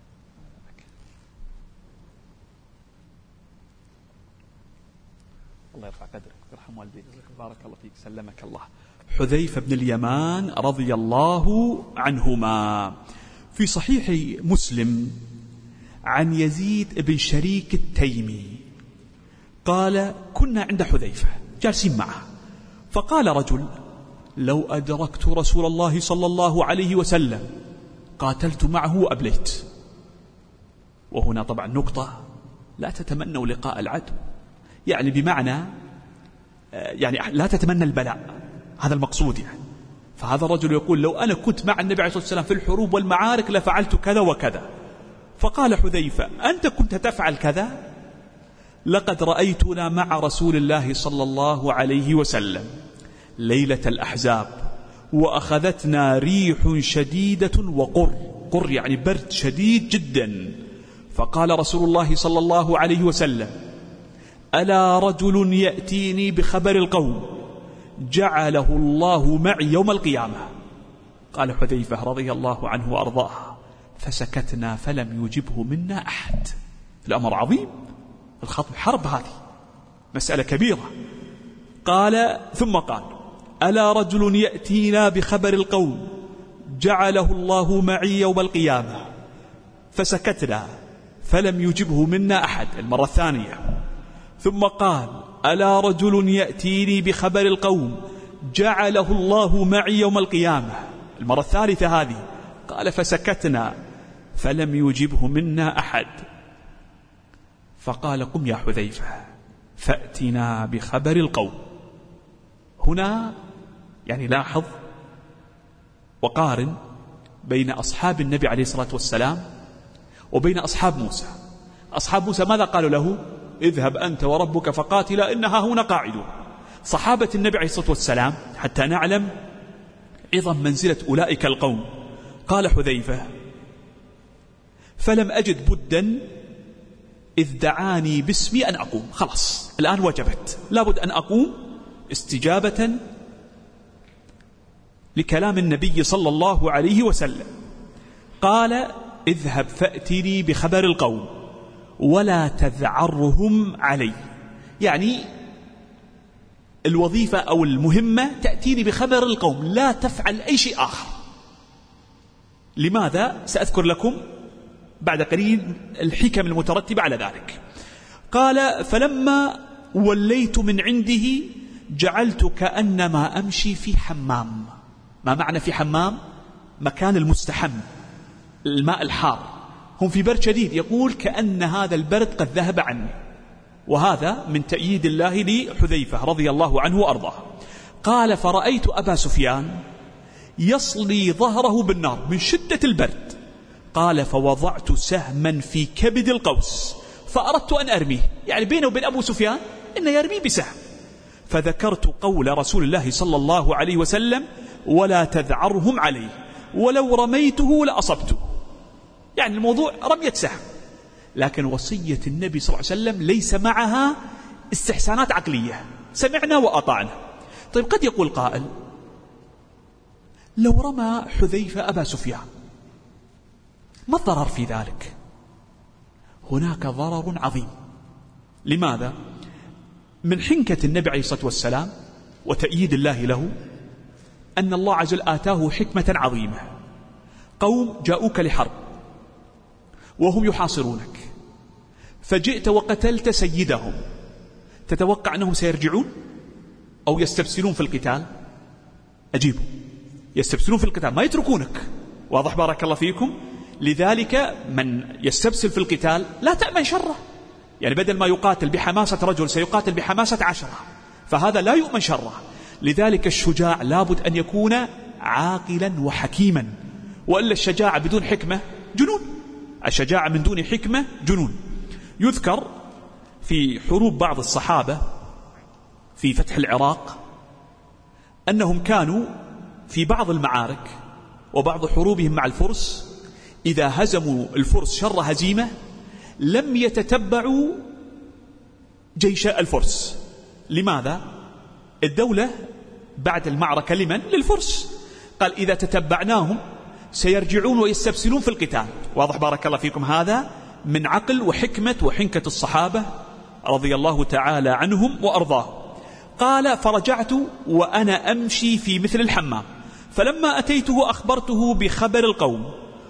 الله يرفع قدرك ويرحم والديك، بارك الله فيك، سلمك الله. حذيفة بن اليمان رضي الله عنهما في صحيح مسلم عن يزيد بن شريك التيمي قال كنا عند حذيفة جالسين معه، فقال رجل لو أدركت رسول الله صلى الله عليه وسلم قاتلت معه وأبليت. وهنا طبعا نقطة، لا تتمنوا لقاء العدو، يعني بمعنى يعني لا تتمنى البلاء، هذا المقصود يعني. فهذا الرجل يقول لو أنا كنت مع النبي عليه الصلاة والسلام في الحروب والمعارك لفعلت كذا وكذا. فقال حذيفة أنت كنت تفعل كذا؟ لقد رأيتنا مع رسول الله صلى الله عليه وسلم ليلة الأحزاب وأخذتنا ريح شديدة وقر يعني برد شديد جدا. فقال رسول الله صلى الله عليه وسلم ألا رجل يأتيني بخبر القوم جعله الله معي يوم القيامة. قال حذيفة رضي الله عنه وأرضاه فسكتنا فلم يجبه منا أحد. الأمر عظيم، الخطب حرب، هذه مسألة كبيرة. قال ثم قال ألا رجل يأتينا بخبر القوم جعله الله معي يوم القيامة. فسكتنا فلم يجبه منا أحد المرة الثانية. ثم قال ألا رجل يأتيني بخبر القوم جعله الله معي يوم القيامة المرة الثالثة هذه. قال فسكتنا فلم يجبه منا أحد. فقال قم يا حذيفة فأتنا بخبر القوم. هنا يعني لاحظ وقارن بين أصحاب النبي عليه الصلاة والسلام وبين أصحاب موسى. أصحاب موسى ماذا قالوا له؟ اذهب أنت وربك فقاتلا إنها هنا قاعدون. صحابة النبي عليه الصلاة والسلام حتى نعلم عظم منزلة أولئك القوم. قال حذيفة: فلم أجد بدا إذ دعاني باسمي أن أقوم. خلاص الآن وجبت، لابد أن أقوم استجابة لكلام النبي صلى الله عليه وسلم. قال: اذهب فأتني بخبر القوم ولا تذعرهم علي. يعني الوظيفة أو المهمة تأتيني بخبر القوم، لا تفعل أي شيء آخر. لماذا؟ سأذكر لكم بعد قليل الحكم المترتبة على ذلك. قال: فلما وليت من عنده جعلت كأنما أمشي في حمام. ما معنى في حمام؟ مكان المستحم، الماء الحار، هم في برد شديد، يقول كأن هذا البرد قد ذهب عني. وهذا من تأييد الله لحذيفة رضي الله عنه وأرضاه. قال: فرأيت أبا سفيان يصلي ظهره بالنار من شدة البرد. قال: فوضعت سهما في كبد القوس فأردت أن أرميه، يعني بينه وبين أبو سفيان إنه يرمي بسهم. فذكرت قول رسول الله صلى الله عليه وسلم: ولا تذعرهم عليه، ولو رميته لأصبته. يعني الموضوع رمية سهم، لكن وصية النبي صلى الله عليه وسلم ليس معها استحسانات عقلية، سمعنا وأطعنا. طيب قد يقول قائل: لو رمى حذيفة أبا سفيان ما الضرر في ذلك؟ هناك ضرر عظيم. لماذا؟ من حنكة النبي عليه الصلاة والسلام وتأييد الله له أن الله عز وجل آتاه حكمة عظيمة. قوم جاءوك لحرب وهم يحاصرونك، فجئت وقتلت سيدهم، تتوقع أنهم سيرجعون أو يستبسلون في القتال؟ أجيبوا، يستبسلون في القتال، ما يتركونك. واضح بارك الله فيكم؟ لذلك من يستبسل في القتال لا تأمن شره، يعني بدل ما يقاتل بحماسة رجل سيقاتل بحماسة 10، فهذا لا يؤمن شره. لذلك الشجاع لابد أن يكون عاقلا وحكيما، وإلا الشجاعة بدون حكمة جنون، الشجاعة من دون حكمة جنون. يذكر في حروب بعض الصحابة في فتح العراق أنهم كانوا في بعض المعارك وبعض حروبهم مع الفرس إذا هزموا الفرس شر هزيمة لم يتتبعوا جيش الفرس. لماذا؟ الدولة بعد المعركة لمن؟ للفرس. قال: إذا تتبعناهم سيرجعون ويستبسلون في القتال. واضح بارك الله فيكم؟ هذا من عقل وحكمة وحنكة الصحابة رضي الله تعالى عنهم وأرضاه. قال: فرجعت وأنا أمشي في مثل الحمام، فلما أتيته أخبرته بخبر القوم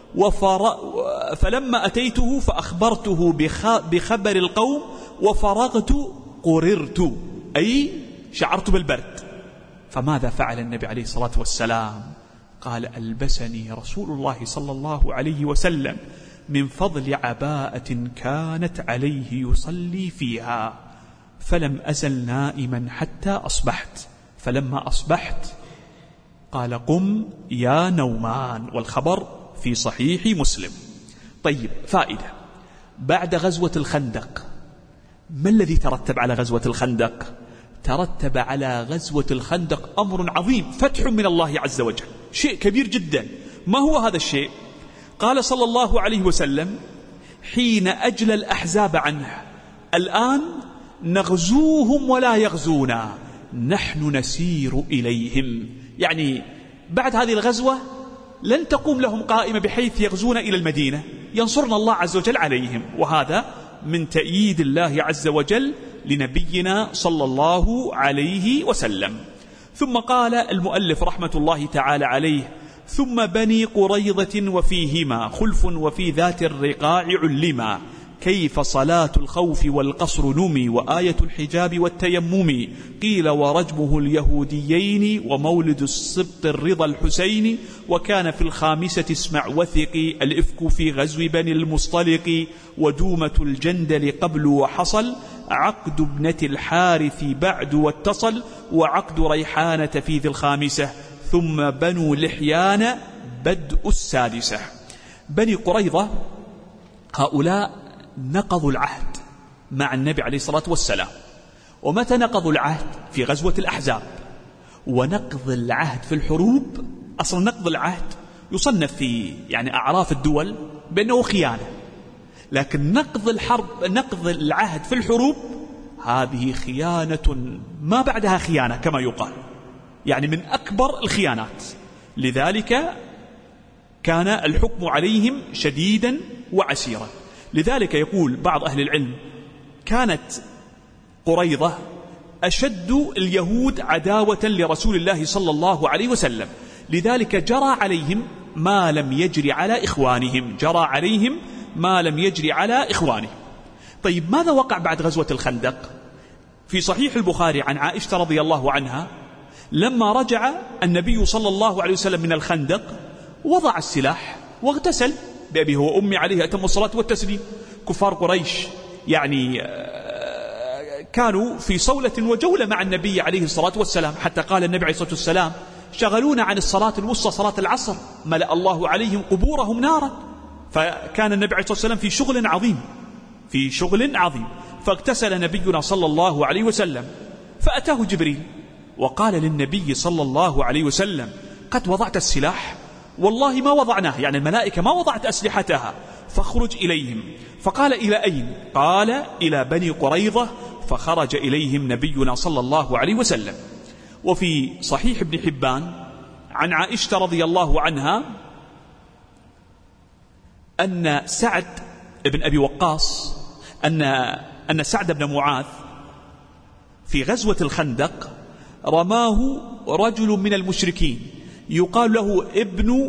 فلما أتيته فأخبرته بخبر القوم وفرغت قررت، أي شعرت بالبرد. فماذا فعل النبي عليه الصلاة والسلام؟ قال: ألبسني رسول الله صلى الله عليه وسلم من فضل عباءة كانت عليه يصلي فيها، فلم أزل نائما حتى أصبحت، فلما أصبحت قال: قم يا نومان. والخبر في صحيح مسلم. طيب، فائدة. بعد غزوة الخندق ما الذي ترتب على غزوة الخندق؟ ترتب على غزوة الخندق أمر عظيم، فتح من الله عز وجل، شيء كبير جدا. ما هو هذا الشيء؟ قال صلى الله عليه وسلم حين أجلى الأحزاب عنه: الآن نغزوهم ولا يغزونا، نحن نسير إليهم. يعني بعد هذه الغزوة لن تقوم لهم قائمة بحيث يغزون إلى المدينة، ينصرنا الله عز وجل عليهم. وهذا من تأييد الله عز وجل لنبينا صلى الله عليه وسلم. ثم قال المؤلف رحمة الله تعالى عليه: ثم بني قريظة وفيهما خلف وفي ذات الرقاع علما، كيف صلاة الخوف والقصر نمي، وآية الحجاب والتيمم، قيل ورجمه اليهوديين، ومولد السبط الرضا الحسين، وكان في الخامسة اسمع وثقي، الإفك في غزو بني المصطلق، ودومة الجندل قبل وحصل، عقد ابنة الحارث بعد واتصل، وعقد ريحانة في ذي الخامسة، ثم بنو لحيان بدء السادسة. بني قريظة هؤلاء نقضوا العهد مع النبي عليه الصلاة والسلام. ومتى نقضوا العهد؟ في غزوة الأحزاب. ونقض العهد في الحروب أصلا نقض العهد يصنف في يعني أعراف الدول بأنه خيانة، لكن نقض العهد في الحروب هذه خيانة ما بعدها خيانة كما يقال، يعني من أكبر الخيانات. لذلك كان الحكم عليهم شديدا وعسيرا. لذلك يقول بعض أهل العلم كانت قريظة أشد اليهود عداوة لرسول الله صلى الله عليه وسلم، لذلك جرى عليهم ما لم يجري على إخوانهم. طيب ماذا وقع بعد غزوة الخندق؟ في صحيح البخاري عن عائشة رضي الله عنها لما رجع النبي صلى الله عليه وسلم من الخندق وضع السلاح واغتسل بأبيه وأمي عليه أتم الصلاة والتسليم. كفار قريش يعني كانوا في صولة وجولة مع النبي عليه الصلاة والسلام، حتى قال النبي عليه الصلاة والسلام شغلونا عن الصلاة الوسطى صلاة العصر ملأ الله عليهم قبورهم نارا. فكان النبي عليه الصلاة والسلام في شغل عظيم فاغتسل نبينا صلى الله عليه وسلم، فأتاه جبريل وقال للنبي صلى الله عليه وسلم قد وضعت السلاح؟ والله ما وضعناه، يعني الملائكة ما وضعت أسلحتها، فاخرج إليهم. فقال إلى أين؟ قال إلى بني قريظة، فخرج إليهم نبينا صلى الله عليه وسلم. وفي صحيح ابن حبان عن عائشة رضي الله عنها أن سعد بن أبي وقاص أن سعد بن معاذ في غزوة الخندق رماه رجل من المشركين يقال له ابن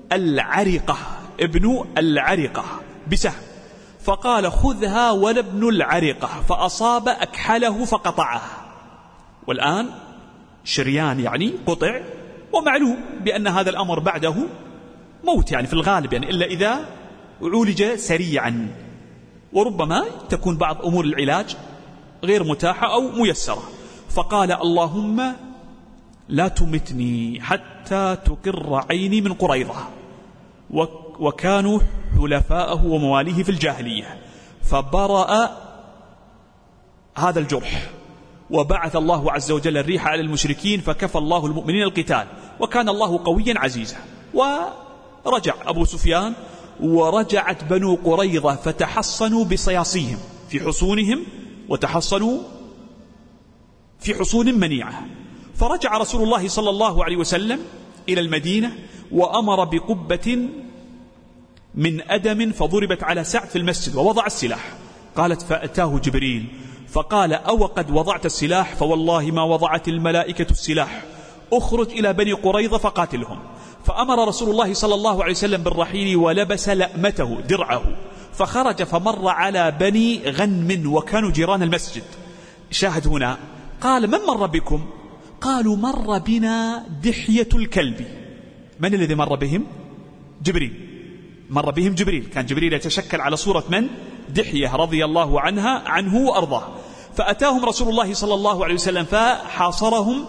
العرقة بسهم، فقال خذها ولا ابن العرقة، فأصاب أكحله فقطعه. والآن شريان يعني قطع، ومعلوم بأن هذا الأمر بعده موت يعني في الغالب، يعني إلا إذا عولج سريعا، وربما تكون بعض أمور العلاج غير متاحة أو ميسرة. فقال اللهم لا تمتني حتى تقر عيني من قريظة، وكانوا حلفاءه ومواليه في الجاهلية. فبرأ هذا الجرح، وبعث الله عز وجل الريح على المشركين، فكفى الله المؤمنين القتال، وكان الله قويا عزيزا. ورجع أبو سفيان، ورجعت بنو قريظة فتحصنوا بصياصيهم في حصونهم، وتحصنوا في حصون منيعة. فرجع رسول الله صلى الله عليه وسلم إلى المدينة، وأمر بقبة من أدم فضربت على سعد في المسجد، ووضع السلاح. قالت فأتاه جبريل فقال أو قد وضعت السلاح؟ فوالله ما وضعت الملائكة السلاح، أخرج إلى بني قريظة فقاتلهم. فأمر رسول الله صلى الله عليه وسلم بالرحيل، ولبس لأمته درعه، فخرج فمر على بني غنم وكانوا جيران المسجد. شاهد هنا، قال من مر بكم؟ قالوا مر بنا دحية الكلب. من الذي مر بهم؟ جبريل. مر بهم جبريل، كان جبريل يتشكل على صورة من؟ دحية رضي الله عنه وأرضاه. فأتاهم رسول الله صلى الله عليه وسلم فحاصرهم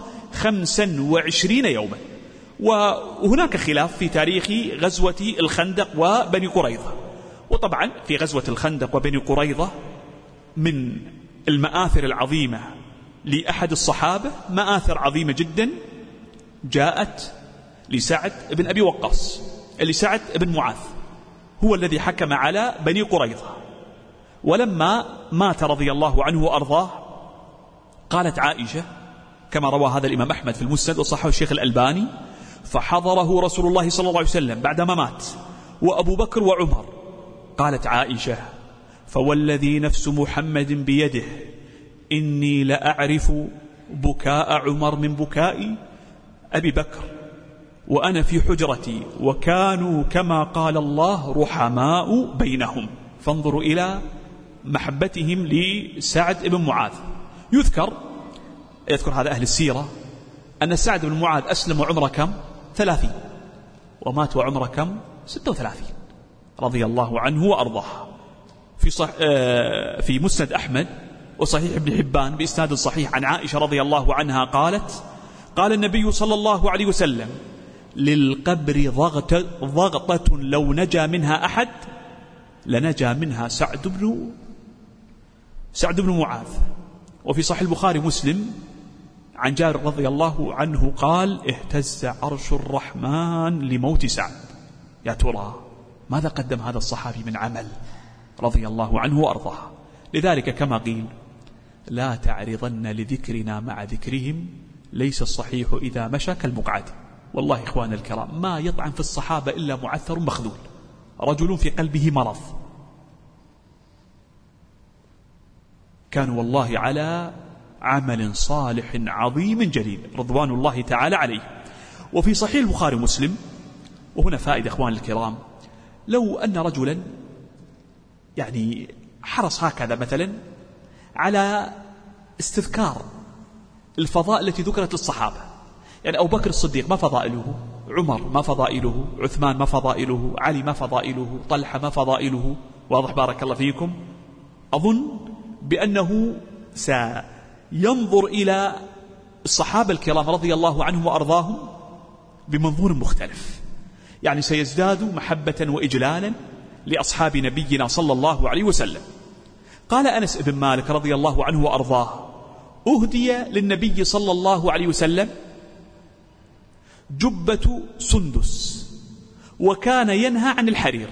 25 يوما. وهناك خلاف في تاريخ غزوة الخندق وبني قريظة. وطبعا في غزوة الخندق وبني قريظة من المآثر العظيمة لأحد الصحابة، مآثر عظيمة جدا جاءت لسعد بن أبي وقاص، لسعد بن معاذ، هو الذي حكم على بني قريظة. ولما مات رضي الله عنه وأرضاه، قالت عائشة كما روى هذا الإمام أحمد في المسند وصححه الشيخ الألباني، فحضره رسول الله صلى الله عليه وسلم بعدما مات، وأبو بكر وعمر. قالت عائشة فوالذي نفس محمد بيده إني لأعرف بكاء عمر من بكاء أبي بكر وأنا في حجرتي، وكانوا كما قال الله رحماء بينهم. فانظروا إلى محبتهم لسعد بن معاذ. يذكر هذا أهل السيرة أن سعد بن معاذ أسلم وعمره كم؟ 30، ومات وعمره كم؟ 36 رضي الله عنه وأرضاه. في مسند أحمد وصحيح ابن حبان بإسناد صحيح عن عائشة رضي الله عنها قالت قال النبي صلى الله عليه وسلم للقبر ضغطة لو نجا منها أحد لنجا منها سعد بن معاذ. وفي صحيح البخاري مسلم عن جابر رضي الله عنه قال اهتز عرش الرحمن لموت سعد. يا ترى ماذا قدم هذا الصحابي من عمل رضي الله عنه وأرضاه؟ لذلك كما قيل لا تعرضن لذكرنا مع ذكرهم، ليس الصحيح إذا مشى كالمقعد. والله إخوان الكرام ما يطعن في الصحابة إلا معثر مخذول، رجل في قلبه مرض. كانوا والله على عمل صالح عظيم جليل رضوان الله تعالى عليه. وفي صحيح البخاري ومسلم، وهنا فائدة إخوان الكرام، لو أن رجلا يعني حرص هكذا مثلا على استذكار الفضائل التي ذكرت للصحابة، يعني أبو بكر الصديق ما فضائله، عمر ما فضائله، عثمان ما فضائله، علي ما فضائله، طلحة ما فضائله، واضح بارك الله فيكم، أظن بأنه سينظر إلى الصحابة الكرام رضي الله عنهم وأرضاهم بمنظور مختلف، يعني سيزداد محبة وإجلالا لأصحاب نبينا صلى الله عليه وسلم. قال أنس بن مالك رضي الله عنه وأرضاه أهدي للنبي صلى الله عليه وسلم جبة سندس وكان ينهى عن الحرير،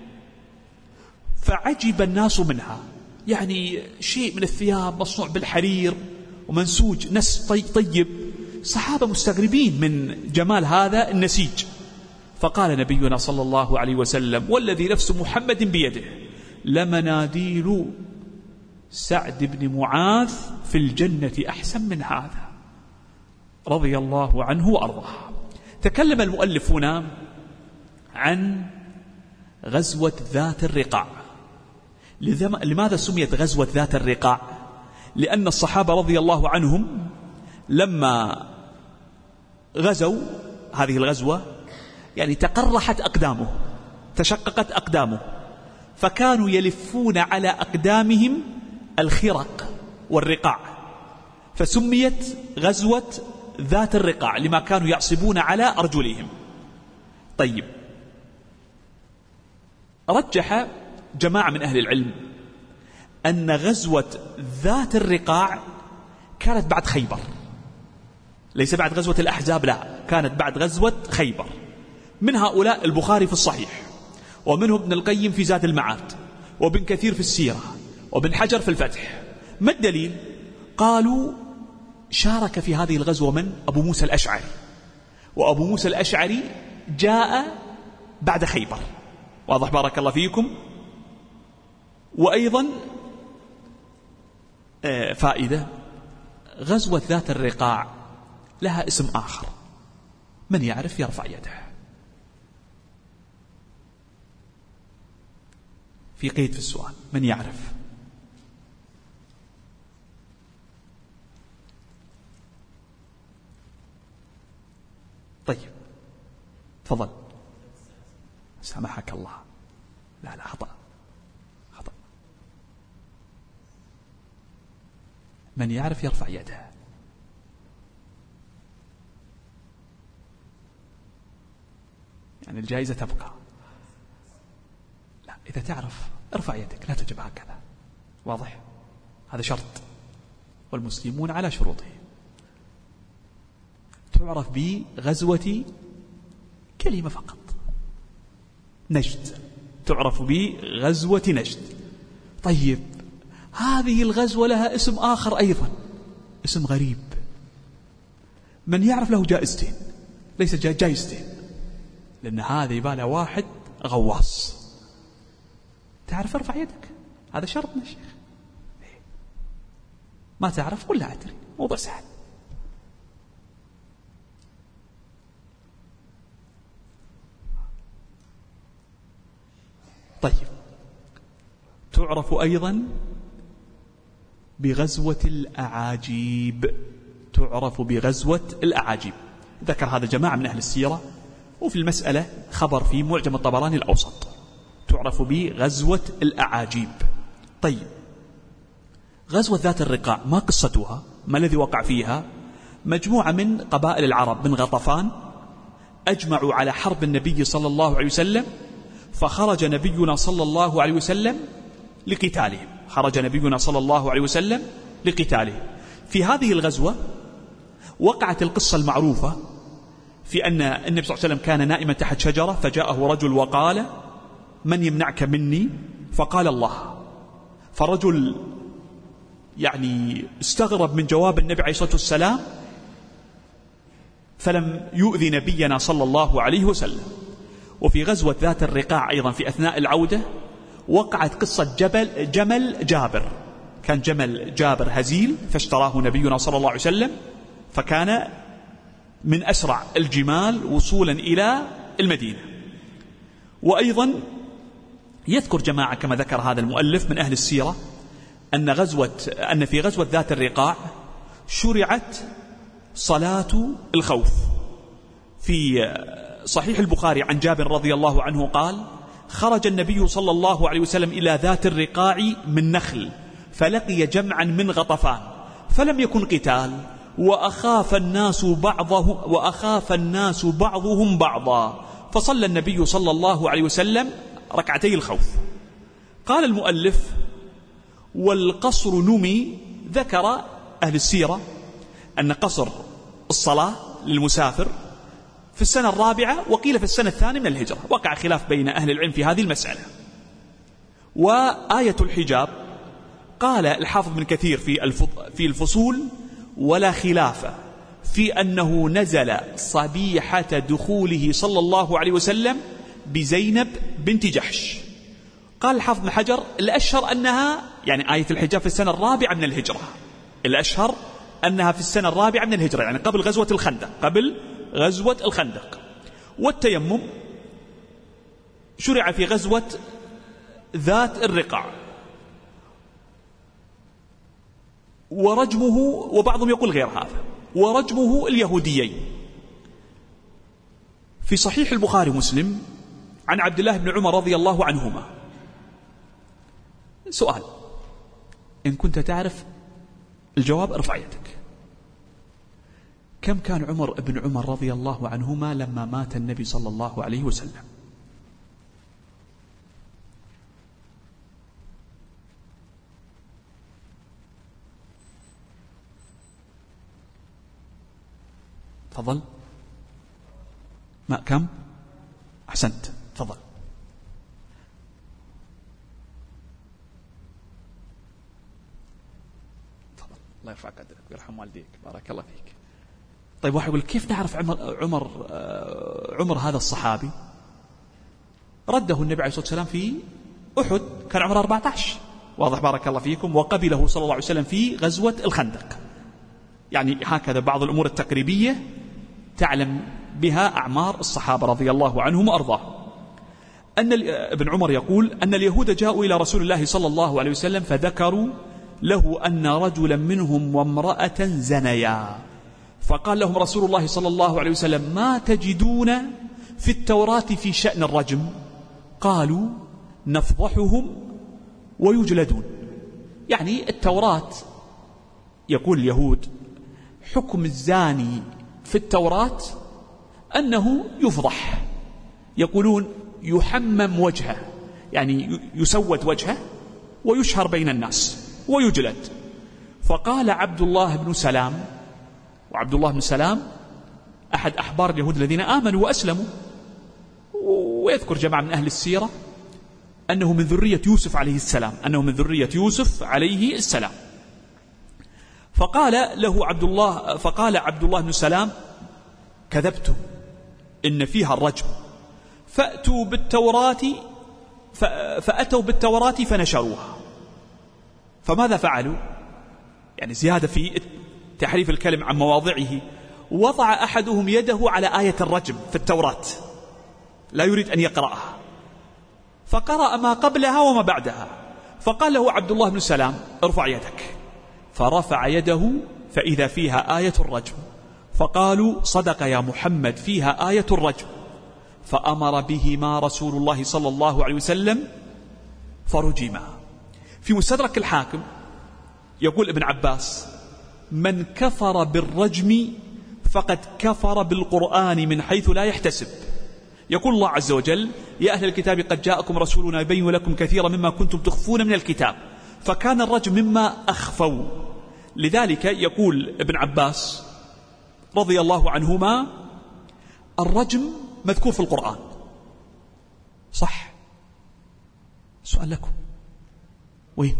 فعجب الناس منها، يعني شيء من الثياب مصنوع بالحرير ومنسوج نسج طيب، صحابة مستغربين من جمال هذا النسيج. فقال نبينا صلى الله عليه وسلم والذي نفس محمد بيده لمناديل سعد بن معاذ في الجنة أحسن من هذا رضي الله عنه وأرضاه. تكلم المؤلف هنا عن غزوة ذات الرقاع. لماذا سميت غزوة ذات الرقاع؟ لأن الصحابة رضي الله عنهم لما غزوا هذه الغزوة يعني تقرحت أقدامه، تشققت أقدامه، فكانوا يلفون على أقدامهم الخرق والرقاع، فسميت غزوة ذات الرقاع لما كانوا يعصبون على أرجلهم. طيب، رجح جماعة من أهل العلم أن غزوة ذات الرقاع كانت بعد خيبر، ليس بعد غزوة الأحزاب، لا، كانت بعد غزوة خيبر. من هؤلاء البخاري في الصحيح، ومنه ابن القيم في زاد المعاد، وابن كثير في السيرة، وابن حجر في الفتح. ما الدليل؟ قالوا شارك في هذه الغزوة من؟ أبو موسى الأشعري، وأبو موسى الأشعري جاء بعد خيبر، واضح بارك الله فيكم. وأيضا فائدة، غزوة ذات الرقاع لها اسم آخر، من يعرف يرفع يده. في قيد في السؤال، من يعرف؟ طيب تفضل. سامحك الله. لا خطأ. من يعرف يرفع يده. يعني الجائزة تبقى. لا، إذا تعرف ارفع يدك، لا تجب هكذا، واضح؟ هذا شرط، والمسلمون على شروطه. تعرف بغزوة كلمة فقط، نجد، تعرف بغزوة نجد. طيب، هذه الغزوة لها اسم آخر أيضا، اسم غريب، من يعرف له جائزتين، ليس جائزتين، لأن هذا يبالى واحد غواص. تعرف ارفع يدك، هذا شرطنا يا شيخ. ما تعرف قل لا أدري، موضوع سهل. طيب، تعرف أيضا بغزوة الأعاجيب، تعرف بغزوة الأعاجيب. ذكر هذا جماعة من أهل السيرة، وفي المسألة خبر في معجم الطبراني الأوسط، تعرف بغزوة الأعاجيب. طيب، غزوة ذات الرقاع ما قصتها؟ ما الذي وقع فيها؟ مجموعة من قبائل العرب من غطفان أجمعوا على حرب النبي صلى الله عليه وسلم، فخرج نبينا صلى الله عليه وسلم لقتالهم، خرج نبينا صلى الله عليه وسلم لقتالهم. في هذه الغزوة وقعت القصة المعروفة في أن النبي صلى الله عليه وسلم كان نائما تحت شجرة، فجاءه رجل وقال: من يمنعك مني؟ فقال: الله. فالرجل يعني استغرب من جواب النبي عليه الصلاة والسلام، فلم يؤذي نبينا صلى الله عليه وسلم. وفي غزوة ذات الرقاع أيضا في أثناء العودة وقعت قصة جمل جابر. كان جمل جابر هزيل، فاشتراه نبينا صلى الله عليه وسلم، فكان من أسرع الجمال وصولا إلى المدينة. وأيضا يذكر جماعة كما ذكر هذا المؤلف من أهل السيرة أن في غزوة ذات الرقاع شرعت صلاة الخوف. في صحيح البخاري عن جابر رضي الله عنه قال: خرج النبي صلى الله عليه وسلم إلى ذات الرقاع من نخل، فلقي جمعا من غطفان، فلم يكن قتال، وأخاف الناس بعضهم بعضا، فصلى النبي صلى الله عليه وسلم ركعتي الخوف. قال المؤلف: والقصر نمي. ذكر أهل السيرة أن قصر الصلاة للمسافر في السنة الرابعة، وقيل في السنة الثانية من الهجرة. وقع خلاف بين أهل العلم في هذه المسألة. وآية الحجاب قال الحافظ بن كثير في الفصول: ولا خلاف في أنه نزل صبيحة دخوله صلى الله عليه وسلم بزينب بنت جحش. قال الحافظ بن حجر: الأشهر أنها يعني آية الحجاب في السنة الرابعة من الهجرة، الأشهر أنها في السنة الرابعة من الهجرة، يعني قبل غزوة الخندق. والتيمم شرع في غزوة ذات الرقاع. ورجمه، وبعضهم يقول غير هذا، ورجمه اليهوديين. في صحيح البخاري ومسلم عن عبد الله بن عمر رضي الله عنهما. سؤال، إن كنت تعرف الجواب ارفع يدك. كم كان عمر بن عمر رضي الله عنهما لما مات النبي صلى الله عليه وسلم؟ تفضل. ما كم؟ أحسنت، تفضل. تفضل، الله يرفع قدرك ويرحم والديك، بارك الله فيك. طيب، واحد يقول: كيف نعرف عمر هذا الصحابي؟ رده النبي عليه الصلاة والسلام في أحد، كان عمره 14. واضح، بارك الله فيكم. وقبله صلى الله عليه وسلم في غزوة الخندق. يعني هكذا بعض الأمور التقريبية تعلم بها أعمار الصحابة رضي الله عنهم وأرضاهم. أن ابن عمر يقول أن اليهود جاءوا إلى رسول الله صلى الله عليه وسلم فذكروا له أن رجلا منهم وامرأة زنيا، فقال لهم رسول الله صلى الله عليه وسلم: ما تجدون في التوراة في شأن الرجم؟ قالوا: نفضحهم ويجلدون. يعني التوراة، يقول اليهود، حكم الزاني في التوراة أنه يفضح، يقولون يحمم وجهه، يعني يسود وجهه ويشهر بين الناس ويجلد. فقال عبد الله بن سلام، وعبد الله بن سلام أحد أحبار اليهود الذين آمنوا وأسلموا، ويذكر جماعة من أهل السيرة أنه من ذرية يوسف عليه السلام، فقال عبد الله بن سلام: كذبت، إن فيها الرجم، فأتوا بالتوراة فنشروها. فماذا فعلوا؟ يعني زيادة في تحريف الكلم عن مواضعه. وضع أحدهم يده على آية الرجم في التوراة، لا يريد أن يقرأها، فقرأ ما قبلها وما بعدها. فقال له عبد الله بن سلام: ارفع يدك. فرفع يده فإذا فيها آية الرجم. فقالوا: صدق يا محمد، فيها آية الرجم. فأمر بهما رسول الله صلى الله عليه وسلم فرجما. في مستدرك الحاكم يقول ابن عباس: من كفر بالرجم فقد كفر بالقرآن من حيث لا يحتسب. يقول الله عز وجل: يا أهل الكتاب قد جاءكم رسولنا يبين لكم كثيرا مما كنتم تخفون من الكتاب، فكان الرجم مما أخفوا. لذلك يقول ابن عباس: رضي الله عنهما الرجم مذكور في القرآن، صح؟ سؤال لكم، وين؟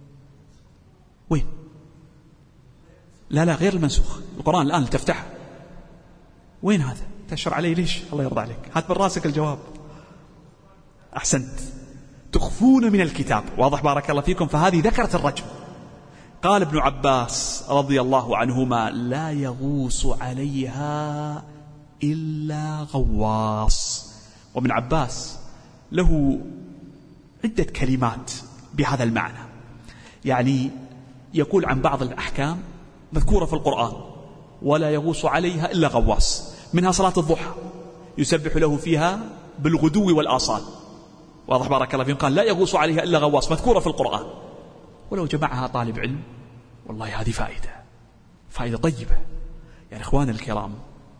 لا غير المنسوخ، القرآن الآن تفتح وين هذا؟ تشر علي ليش؟ الله يرضى عليك، هات من راسك الجواب. أحسنت، تخفون من الكتاب، واضح بارك الله فيكم. فهذه ذكرت الرجم. قال ابن عباس رضي الله عنهما لا يغوص عليها إلا غواص. وابن عباس له عدة كلمات بهذا المعنى، يعني يقول عن بعض الأحكام مذكورة في القرآن ولا يغوص عليها إلا غواص، منها صلاة الضحى يسبح له فيها بالغدو والآصال، واضح بارك الله فيكم. قال لا يغوص عليها إلا غواص، مذكورة في القرآن. ولو جمعها طالب علم والله هذه فائدة طيبة. يعني إخوان الكرام،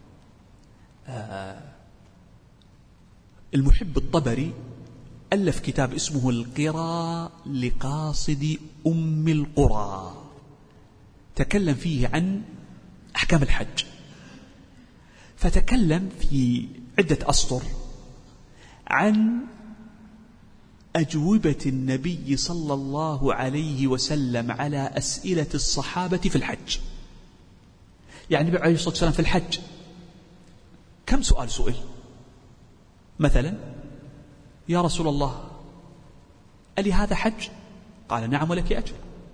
المحب الطبري ألف كتاب اسمه القرى لقاصد أم القرى، تكلم فيه عن أحكام الحج، فتكلم في عدة أسطر عن أجوبة النبي صلى الله عليه وسلم على أسئلة الصحابة في الحج. يعني النبي عليه الصلاة والسلام في الحج كم سؤال سئل؟ مثلا يا رسول الله ألي هذا حج؟ قال نعم ولك أجر.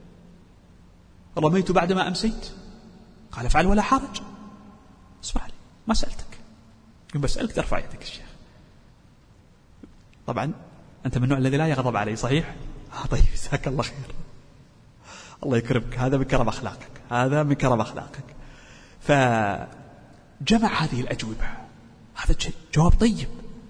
رميت بعدما أمسيت؟ قال افعل ولا حرج. اسمع لي، ما سألتك، يوم بسألك ترفع يدك الشيخ. طبعا أنت من النوع الذي لا يغضب علي، صحيح؟ طيب جزاك الله خير، الله يكرمك، هذا من كرم أخلاقك. فجمع هذه الأجوبة، هذا جواب طيب.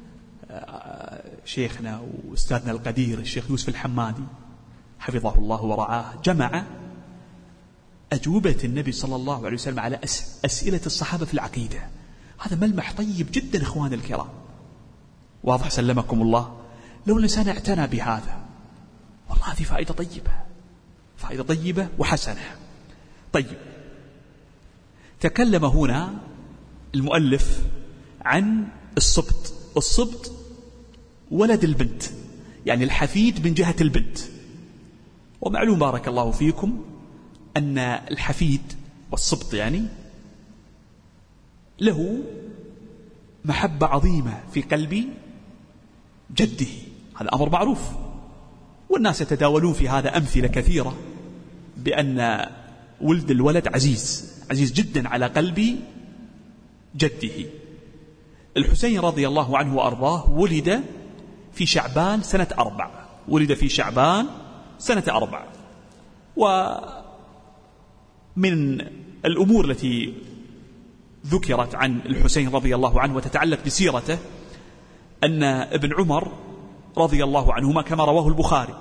شيخنا وأستاذنا القدير الشيخ يوسف الحمادي حفظه الله ورعاه جمع أجوبة النبي صلى الله عليه وسلم على أسئلة الصحابة في العقيدة. هذا ملمح طيب جدا إخوان الكرام، واضح سلمكم الله. لو الإنسان اعتنى بهذا والله هذه فائدة طيبة وحسنة. طيب، تكلم هنا المؤلف عن الصبط ولد البنت، يعني الحفيد من جهة البنت. ومعلوم بارك الله فيكم أن الحفيد والصبط يعني له محبة عظيمة في قلب جده، هذا أمر معروف، والناس يتداولون في هذا أمثلة كثيرة بأن ولد الولد عزيز جدا على قلب جده. الحسين رضي الله عنه وأرضاه ولد في شعبان سنة 4. ومن الأمور التي ذكرت عن الحسين رضي الله عنه وتتعلق بسيرته أن ابن عمر رضي الله عنهما كما رواه البخاري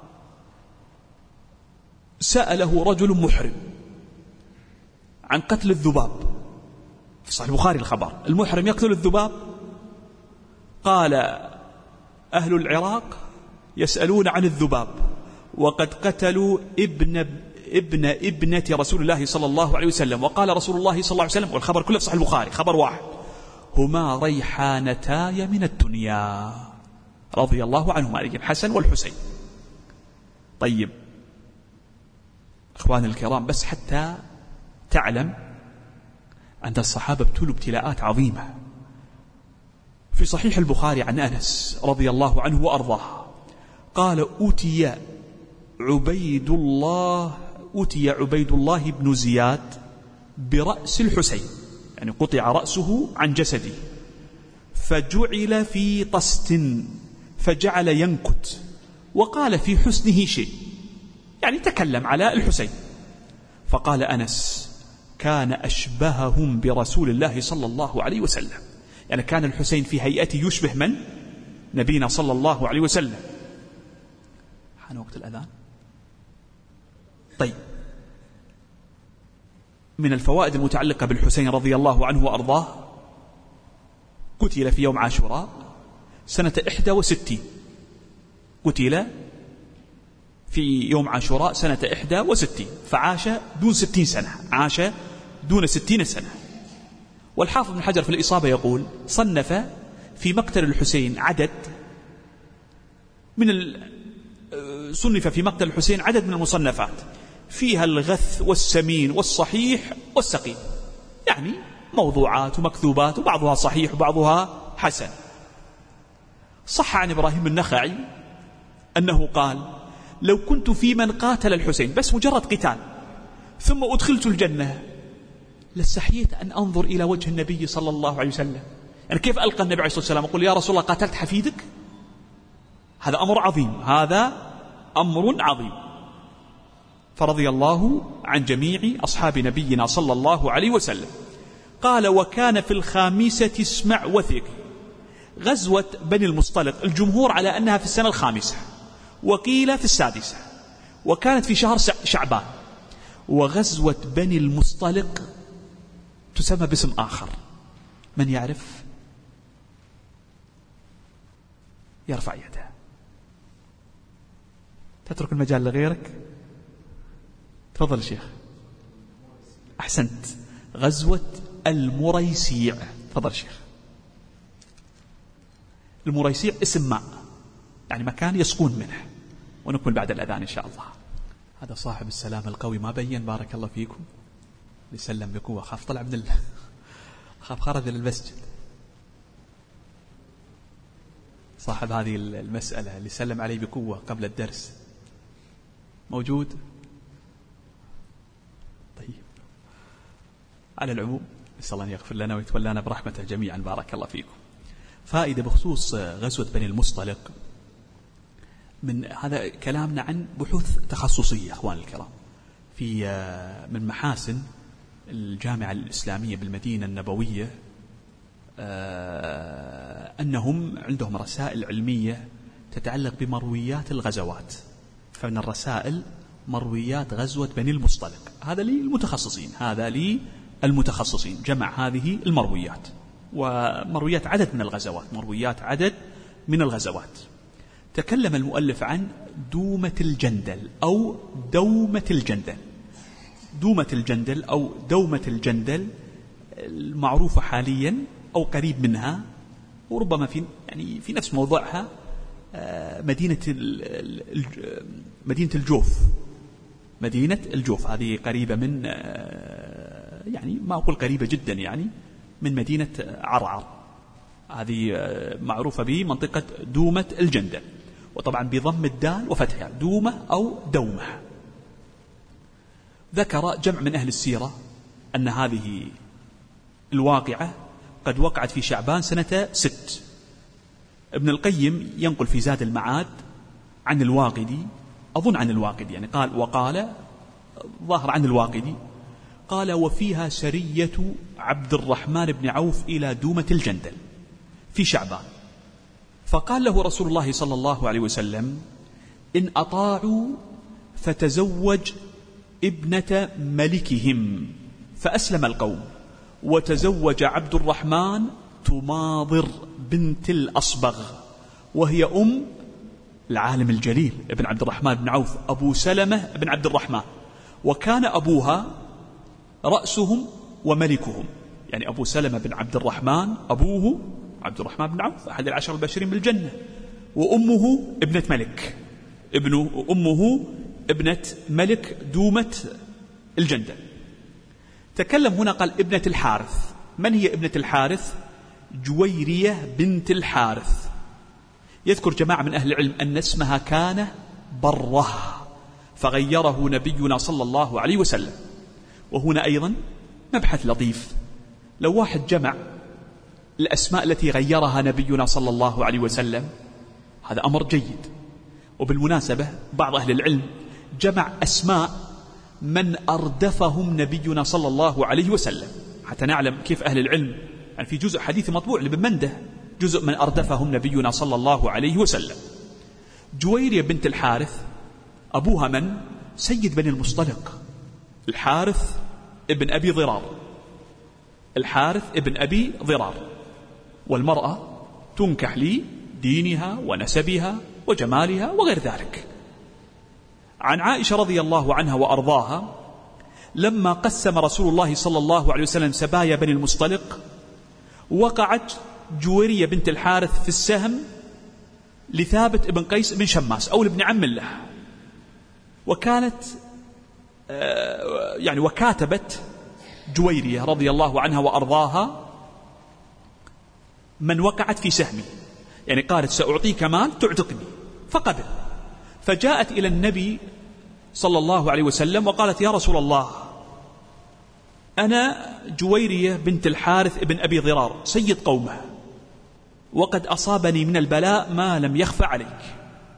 سأله رجل محرم عن قتل الذباب، في صحيح البخاري الخبر، المحرم يقتل الذباب. قال أهل العراق يسألون عن الذباب وقد قتلوا ابنة رسول الله صلى الله عليه وسلم، وقال رسول الله صلى الله عليه وسلم، والخبر كله في صحيح البخاري خبر واحد، هما ريحانتاي من الدنيا، رضي الله عنهما، الحسن والحسين. طيب أخواني الكرام، بس حتى تعلم أن الصحابة ابتلوا ابتلاءات عظيمة. في صحيح البخاري عن أنس رضي الله عنه وأرضاه قال أتي عبيد الله بن زياد برأس الحسين، يعني قطع رأسه عن جسده، فجعل في طست فجعل ينكت، وقال في حسنه شيء، يعني تكلم على الحسين. فقال أنس كان أشبههم برسول الله صلى الله عليه وسلم، يعني كان الحسين في هيئته يشبه من؟ نبينا صلى الله عليه وسلم. حان وقت الأذان. طيب، من الفوائد المتعلقة بالحسين رضي الله عنه وأرضاه، قتل في يوم عاشوراء سنة 61، قتل في يوم عاشوراء سنة 61، فعاش دون 60 سنة، عاش دون 60 سنة. والحافظ بن حجر في الإصابة يقول صنف في مقتل الحسين عدد صنف في مقتل الحسين عدد من المصنفات فيها الغث والسمين والصحيح والسقيم، يعني موضوعات ومكذوبات وبعضها صحيح وبعضها حسن. صح عن إبراهيم النخعي أنه قال لو كنت في من قاتل الحسين بس مجرد قتال ثم أدخلت الجنة لاستحييت أن أنظر إلى وجه النبي صلى الله عليه وسلم. يعني كيف ألقى النبي عليه الصلاة والسلام أقول يا رسول الله قاتلت حفيدك؟ هذا أمر عظيم، هذا أمر عظيم. فرضي الله عن جميع أصحاب نبينا صلى الله عليه وسلم. قال وكان في الخامسة اسمع وثق غزوة بني المصطلق، الجمهور على أنها في السنة الخامسة وقيل في السادسة، وكانت في شهر شعبان. وغزوة بني المصطلق تسمى باسم آخر، من يعرف؟ يرفع يده. تترك المجال لغيرك. تفضل شيخ. أحسنت، غزوة المريسيع. تفضل شيخ. المريسيع اسم ماء، يعني مكان يسقون منه، ونكمل بعد الأذان إن شاء الله. هذا صاحب السلام القوي ما بين، بارك الله فيكم، يسلم بقوة. خاف طلع من خاف خرج للمسجد. صاحب هذه المسألة اللي سلم عليه بقوة قبل الدرس موجود؟ طيب، على العموم نسأل الله أن يغفر لنا ويتولانا برحمته جميعا، بارك الله فيكم. فائدة بخصوص غزوة بني المصطلق، من هذا كلامنا عن بحوث تخصصية أخوان الكرام. في من محاسن الجامعة الإسلامية بالمدينة النبوية أنهم عندهم رسائل علمية تتعلق بمرويات الغزوات. فمن الرسائل مرويات غزوة بني المصطلق، هذا للمتخصصين، هذا للمتخصصين، جمع هذه المرويات ومرويات عدد من الغزوات، مرويات عدد من الغزوات. تكلم المؤلف عن دومة الجندل أو دومة الجندل. دومة الجندل أو دومة الجندل المعروفة حاليا أو قريب منها، وربما في نفس موضوعها مدينة الجوف. مدينة الجوف هذه قريبة من يعني ما أقول قريبة جدا، يعني من مدينة عرعر، هذه معروفة بمنطقة دومة الجندل، وطبعا بضم الدال وفتحها، دومة أو دومة. ذكر جمع من أهل السيرة أن هذه الواقعة قد وقعت في شعبان سنة 6. ابن القيم ينقل في زاد المعاد عن الواقدي، أظن عن الواقدي، يعني وقال ظاهر عن الواقدي، قال وفيها سرية عبد الرحمن بن عوف إلى دومة الجندل في شعبان، فقال له رسول الله صلى الله عليه وسلم إن أطاعوا فتزوج ابنة ملكهم، فأسلم القوم، وتزوج عبد الرحمن تماضر بنت الأصبغ، وهي أم العالم الجليل ابن عبد الرحمن بن عوف أبو سلمة بن عبد الرحمن، وكان أبوها رأسهم وملكهم، يعني أبو سلمة بن عبد الرحمن أبوه عبد الرحمن بن عوف أحد العشر البشرين بالجنة، وأمه ابنة ملك، أمه ابنة ملك دومة الجندل. تكلم هنا قال ابنة الحارث. من هي ابنة الحارث؟ جويرية بنت الحارث. يذكر جماعة من أهل العلم أن اسمها كان بره، فغيره نبينا صلى الله عليه وسلم. وهنا أيضا مبحث لطيف، لو واحد جمع الأسماء التي غيرها نبينا صلى الله عليه وسلم هذا أمر جيد. وبالمناسبة بعض أهل العلم جمع أسماء من أردفهم نبينا صلى الله عليه وسلم، حتى نعلم كيف أهل العلم. يعني في جزء حديث مطبوع لابن منده، جزء من أردفهم نبينا صلى الله عليه وسلم. جويرية بنت الحارث أبوها من؟ سيد بني المصطلق، الحارث ابن أبي ضرار، الحارث ابن أبي ضرار. والمرأة تنكح لدينها ونسبها وجمالها وغير ذلك. عن عائشة رضي الله عنها وأرضاها لما قسم رسول الله صلى الله عليه وسلم سبايا بني المصطلق وقعت جويرية بنت الحارث في السهم لثابت بن قيس بن شماس أو لابن عم له، وكانت يعني وكاتبت جويرية رضي الله عنها وأرضاها من وقعت في سهمي، يعني قالت سأعطيك مال تعتقني، فقبل. فجاءت إلى النبي صلى الله عليه وسلم وقالت يا رسول الله أنا جويرية بنت الحارث ابن أبي ضرار سيد قومه، وقد أصابني من البلاء ما لم يخفى عليك،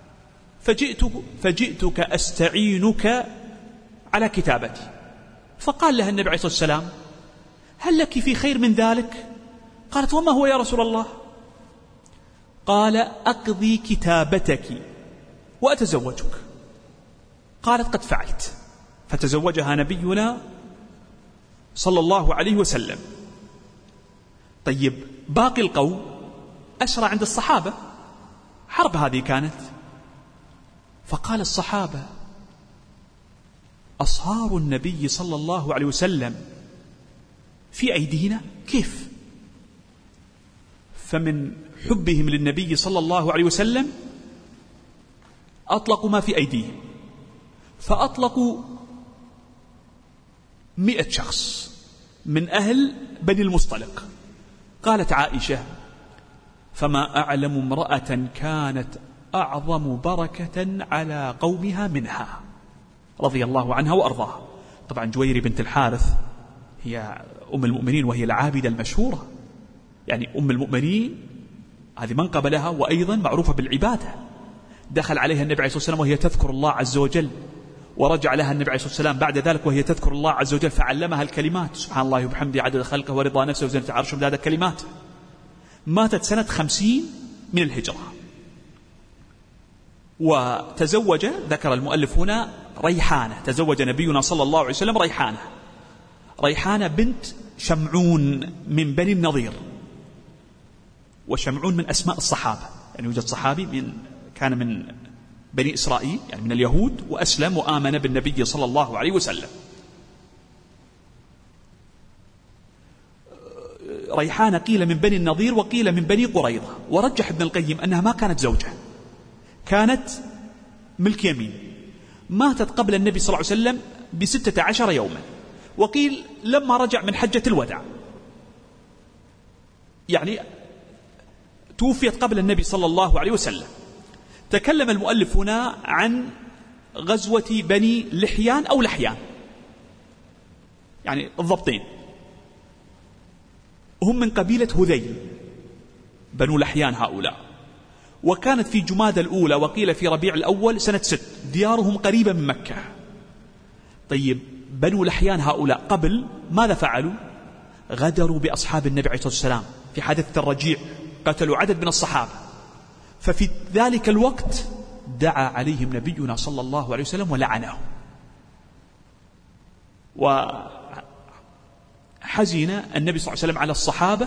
فجئتك أستعينك على كتابتي. فقال لها النبي عليه الصلاة والسلام هل لك في خير من ذلك؟ قالت وما هو يا رسول الله؟ قال أقضي كتابتك وأتزوجك. قالت قد فعلت، فتزوجها نبينا صلى الله عليه وسلم. طيب باقي القوم أسرى عند الصحابة، حرب هذه كانت، فقال الصحابة أصهار النبي صلى الله عليه وسلم في أيدينا كيف؟ فمن حبهم للنبي صلى الله عليه وسلم أطلقوا ما في أيديهم، فأطلقوا 100 شخص من أهل بني المصطلق. قالت عائشة فما أعلم امرأة كانت أعظم بركة على قومها منها، رضي الله عنها وأرضاها. طبعا جويري بنت الحارث هي أم المؤمنين وهي العابدة المشهورة، يعني أم المؤمنين هذه منقبة لها، وأيضا معروفة بالعبادة. دخل عليها النبي عليه الصلاة والسلام وهي تذكر الله عز وجل، ورجع لها النبي عليه الصلاة والسلام بعد ذلك وهي تذكر الله عز وجل، فعلمها الكلمات سبحان الله وبحمده عدد خلقه ورضا نفسه وزنة عرشه بهذه الكلمات. ماتت سنة 50 من الهجرة. وتزوج، ذكر المؤلف هنا ريحانة، تزوج نبينا صلى الله عليه وسلم ريحانة بنت شمعون من بني النضير، وشمعون من أسماء الصحابة، يعني يوجد صحابي كان من بني إسرائيل يعني من اليهود، وأسلم وآمن بالنبي صلى الله عليه وسلم. ريحانة قيل من بني النضير وقيل من بني قريظة، ورجح ابن القيم أنها ما كانت زوجة، كانت ملك يمين. ماتت قبل النبي صلى الله عليه وسلم ب16 يوما، وقيل لما رجع من حجة الوداع، يعني توفيت قبل النبي صلى الله عليه وسلم. تكلم المؤلف هنا عن غزوة بني لحيان أو لحيان، يعني الضبطين، هم من قبيلة هذيل بنو لحيان هؤلاء، وكانت في جمادى الأولى وقيل في ربيع الأول سنة 6، ديارهم قريبة من مكة. طيب بنو لحيان هؤلاء قبل ماذا فعلوا؟ غدروا بأصحاب النبي عليه الصلاة والسلام في حادثة الرجيع، قتلوا عدد من الصحابة. ففي ذلك الوقت دعا عليهم نبينا صلى الله عليه وسلم ولعنهم، وحزن النبي صلى الله عليه وسلم على الصحابة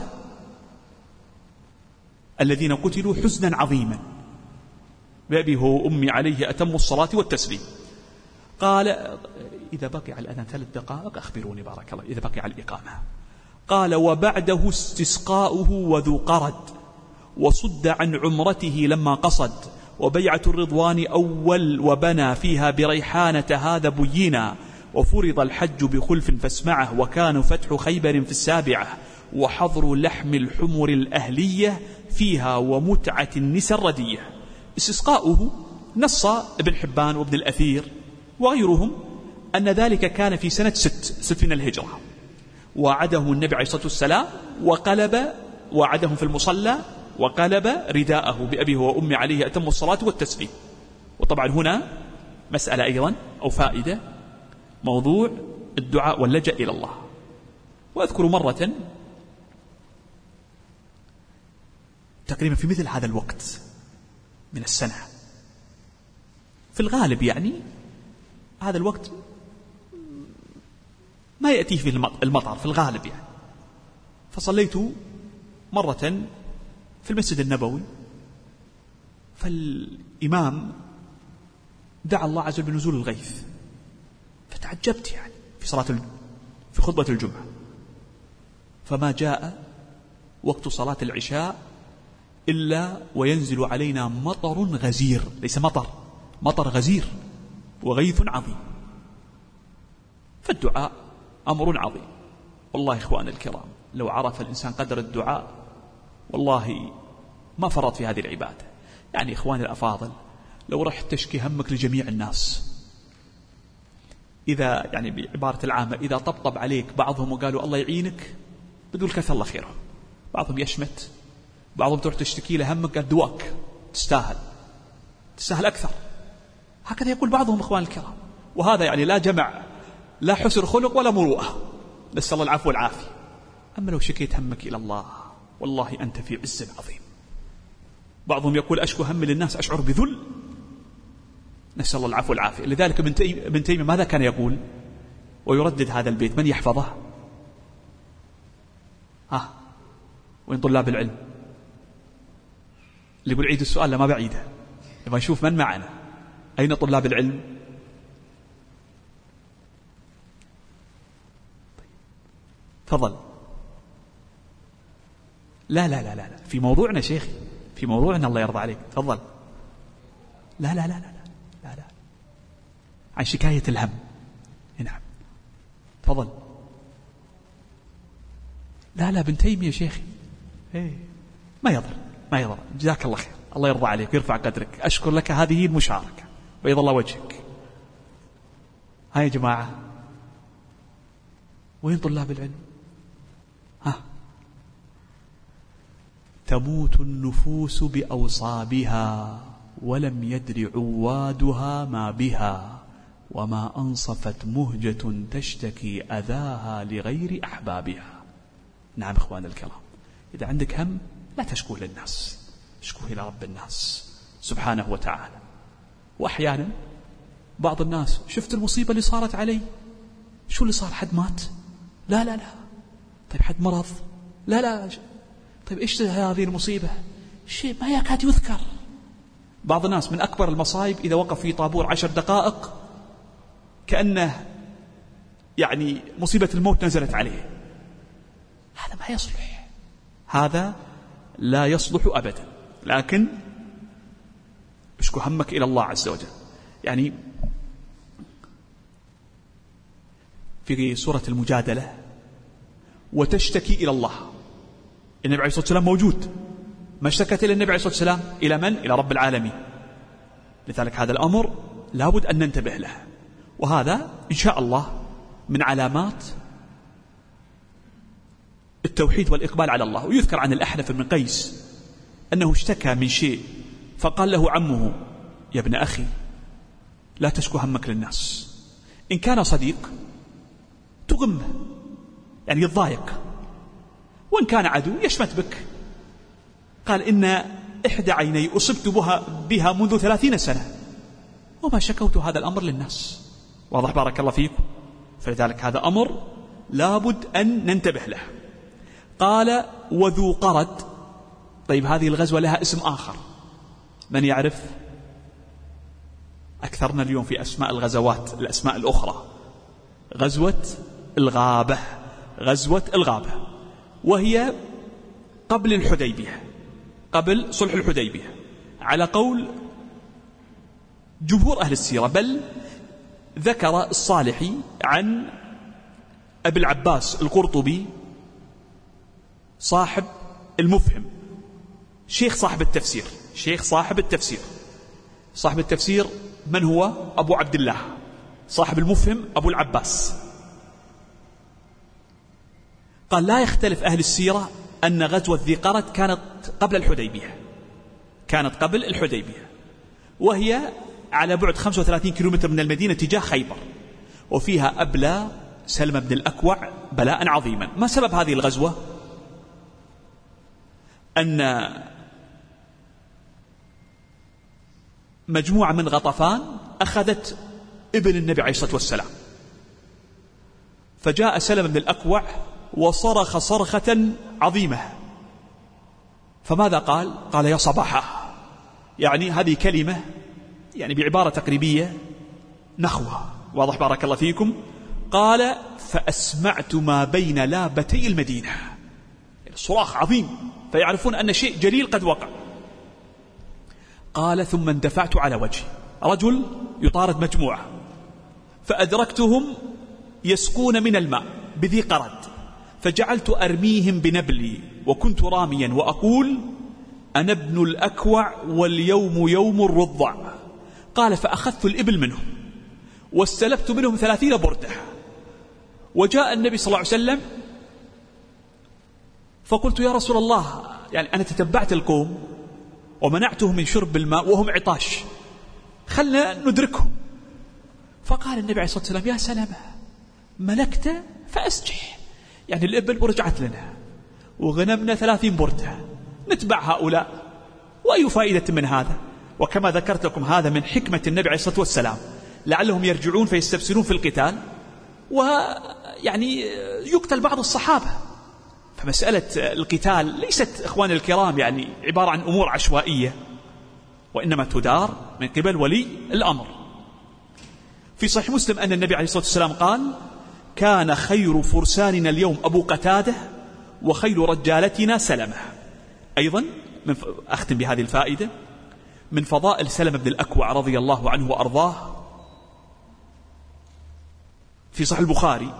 الذين قتلوا حزنا عظيما، بأبي هو أمي عليه أتم الصلاة والتسليم. قال إذا بقي على الأذان 3 دقائق أخبروني بارك الله، إذا بقي على الإقامة. قال وبعده استسقاؤه وذو قرد، وصد عن عمرته لما قصد، وبيعة الرضوان أول، وبنى فيها بريحانة هذا بينا، وفرض الحج بخلف فاسمعه، وكان فتح خيبر في 7، وحظر لحم الحمر الأهلية فيها، ومتعة النساء الردية. استسقاؤه نص ابن حبان وابن الأثير وغيرهم أن ذلك كان في سنة 6 من الهجرة، وعدهم النبي عليه الصلاة والسلام وقلب، وعدهم في المصلى وقلب رداءه بأبيه وأمي عليه أتم الصلاة والتسليم. وطبعا هنا مسألة أيضا أو فائدة، موضوع الدعاء واللجأ إلى الله. وأذكر مرة تقريبا في مثل هذا الوقت من السنة، في الغالب يعني هذا الوقت ما يأتيه فيه المطر في الغالب يعني. فصليت مرة في المسجد النبوي، فالإمام دعا الله عز وجل بنزول الغيث، فتعجبت يعني في خطبة الجمعة، فما جاء وقت صلاة العشاء إلا وينزل علينا مطر غزير، ليس مطر غزير وغيث عظيم. فالدعاء أمر عظيم والله. إخوان الكرام، لو عرف الإنسان قدر الدعاء والله ما فرط في هذه العبادة. يعني إخواني الأفاضل، لو رحت تشكي همك لجميع الناس، إذا يعني بعبارة العامة إذا طبطب عليك بعضهم وقالوا الله يعينك، بدول كثر الله خيرهم. بعضهم يشمت، بعضهم تروح تشتكي له همك قال دواك، تستاهل أكثر. هكذا يقول بعضهم إخوان الكرام، وهذا يعني لا جمع لا حسن خلق ولا مروءة، نسأل الله العفو والعافية. أما لو شكيت همك إلى الله والله أنت في عز عظيم. بعضهم يقول أشكو همي للناس أشعر بذل، نسأل الله العفو والعافية. لذلك ابن تيمية ماذا كان يقول ويردد هذا البيت؟ من يحفظه؟ وين طلاب العلم؟ اللي يقول عيد السؤال لا ما بعيده، يبغى نشوف من معنا. أين طلاب العلم؟ تفضل. لا لا لا لا في موضوعنا شيخي، في موضوعنا الله يرضى عليك. تفضل. لا لا لا لا لا لا عن شكاية الهم. نعم تفضل. لا لا ابن تيمية شيخي ما يضر. جزاك الله خير، الله يرضى عليك ويرفع قدرك. أشكر لك هذه المشاركة ويض الله وجهك. هاي يا جماعة وين طلاب العلم؟ تموت النفوس بأوصابها ولم يدر عوادها ما بها، وما أنصفت مهجة تشتكي أذاها لغير أحبابها. نعم إخوان الكرام، إذا عندك هم لا تشكوه للناس، اشكوه إلى رب الناس سبحانه وتعالى. وأحيانا بعض الناس شفت المصيبة اللي صارت علي، شو اللي صار؟ حد مات؟ لا لا لا. طيب حد مرض؟ لا لا. طيب إيش هذه المصيبة؟ شيء ما يكاد يذكر. بعض الناس من أكبر المصايب إذا وقف في طابور 10 دقائق كأنه يعني مصيبة الموت نزلت عليه. هذا ما يصلح، هذا لا يصلح أبدا. لكن اشكو همك إلى الله عز وجل. يعني في سورة المجادلة وتشتكي إلى الله، النبي عليه الصلاة والسلام موجود، ما اشتكت إلى النبي عليه الصلاة والسلام؟ إلى من؟ إلى رب العالمين. لذلك هذا الأمر لابد أن ننتبه له، وهذا إن شاء الله من علامات التوحيد والإقبال على الله. ويذكر عن الأحنف بن قيس أنه اشتكى من شيء فقال له عمه يا ابن أخي لا تشكو همك للناس، إن كان صديق تغمه يعني يتضايق، وإن كان عدو يشمت بك. قال إن إحدى عيني أصبت بها منذ 30 سنة وما شكوت هذا الأمر للناس. واضح بارك الله فيكم. فلذلك هذا أمر لابد أن ننتبه له. قال وذو قرد. طيب هذه الغزوة لها اسم آخر، من يعرف؟ أكثرنا اليوم في أسماء الغزوات الأسماء الأخرى. غزوة الغابة، غزوة الغابة، وهي قبل الحديبية، قبل صلح الحديبية على قول جمهور أهل السيرة. بل ذكر الصالحي عن أبي العباس القرطبي صاحب المفهم، شيخ صاحب التفسير، شيخ صاحب التفسير. صاحب التفسير من هو؟ أبو عبد الله. صاحب المفهم أبو العباس. قال لا يختلف أهل السيرة أن غزوة ذي قرد كانت قبل الحديبية، كانت قبل الحديبية، وهي على بعد 35 كيلومتر من المدينة تجاه خيبر، وفيها أبلى سلمة بن الأكوع بلاء عظيما. ما سبب هذه الغزوة؟ أن مجموعة من غطفان أخذت ابن النبي عليه الصلاة والسلام، فجاء سلمة بن الأكوع وصرخ صرخة عظيمة. فماذا قال؟ قال يا صباحا، يعني هذه كلمة يعني بعبارة تقريبية نخوة. واضح بارك الله فيكم. قال فأسمعت ما بين لابتي المدينة، يعني صراخ عظيم، فيعرفون أن شيء جليل قد وقع. قال ثم اندفعت على وجهي، رجل يطارد مجموعة، فأدركتهم يسقون من الماء بذي قرد، فجعلت أرميهم بنبلي، وكنت راميا وأقول أنا ابن الأكوع واليوم يوم الرضع. قال فأخذت الإبل منهم واستلفت منهم 30 بردة، وجاء النبي صلى الله عليه وسلم فقلت يا رسول الله، يعني أنا تتبعت القوم ومنعتهم من شرب الماء وهم عطاش، خلنا ندركهم. فقال النبي عليه الصلاة والسلام يا سلامة، ملكت فأسجح، يعني الإبل ورجعت لنا وغنمنا 30 بردة، نتبع هؤلاء، وأي فائدة من هذا؟ وكما ذكرت لكم هذا من حكمة النبي عليه الصلاة والسلام، لعلهم يرجعون فيستبسلون في القتال، ويعني يقتل بعض الصحابة. فمسألة القتال ليست إخواني الكرام يعني عبارة عن أمور عشوائية، وإنما تدار من قبل ولي الأمر. في صحيح مسلم أن النبي عليه الصلاة والسلام قال كان خير فرساننا اليوم أبو قتادة وخير رجالتنا سلمة. أيضا أختم بهذه الفائدة من فضائل سلمة بن الأكوع رضي الله عنه وأرضاه، في صحيح البخاري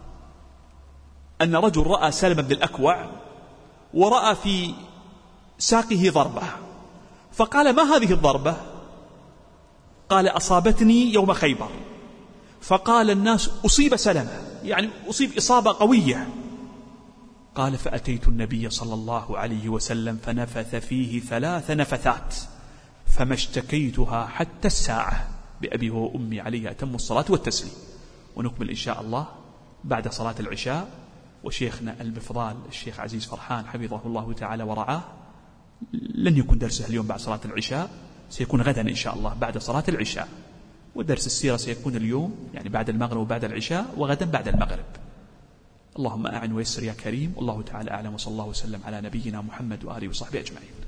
أن رجل رأى سلمة بن الأكوع ورأى في ساقه ضربة، فقال ما هذه الضربة؟ قال أصابتني يوم خيبر. فقال الناس أصيب سلمة، يعني أصيب إصابة قوية. قال فأتيت النبي صلى الله عليه وسلم فنفث فيه 3 نفثات، فما اشتكيتها حتى الساعة، بأبي وأمي عليه أتم الصلاة والتسليم. ونكمل إن شاء الله بعد صلاة العشاء، وشيخنا المفضال الشيخ عزيز فرحان حفظه الله تعالى ورعاه لن يكون درسه اليوم بعد صلاة العشاء، سيكون غدا إن شاء الله بعد صلاة العشاء، ودرس السيرة سيكون اليوم يعني بعد المغرب وبعد العشاء، وغدا بعد المغرب. اللهم أعن ويسر يا كريم. والله تعالى أعلم، وصلى الله وسلم على نبينا محمد وآله وصحبه أجمعين.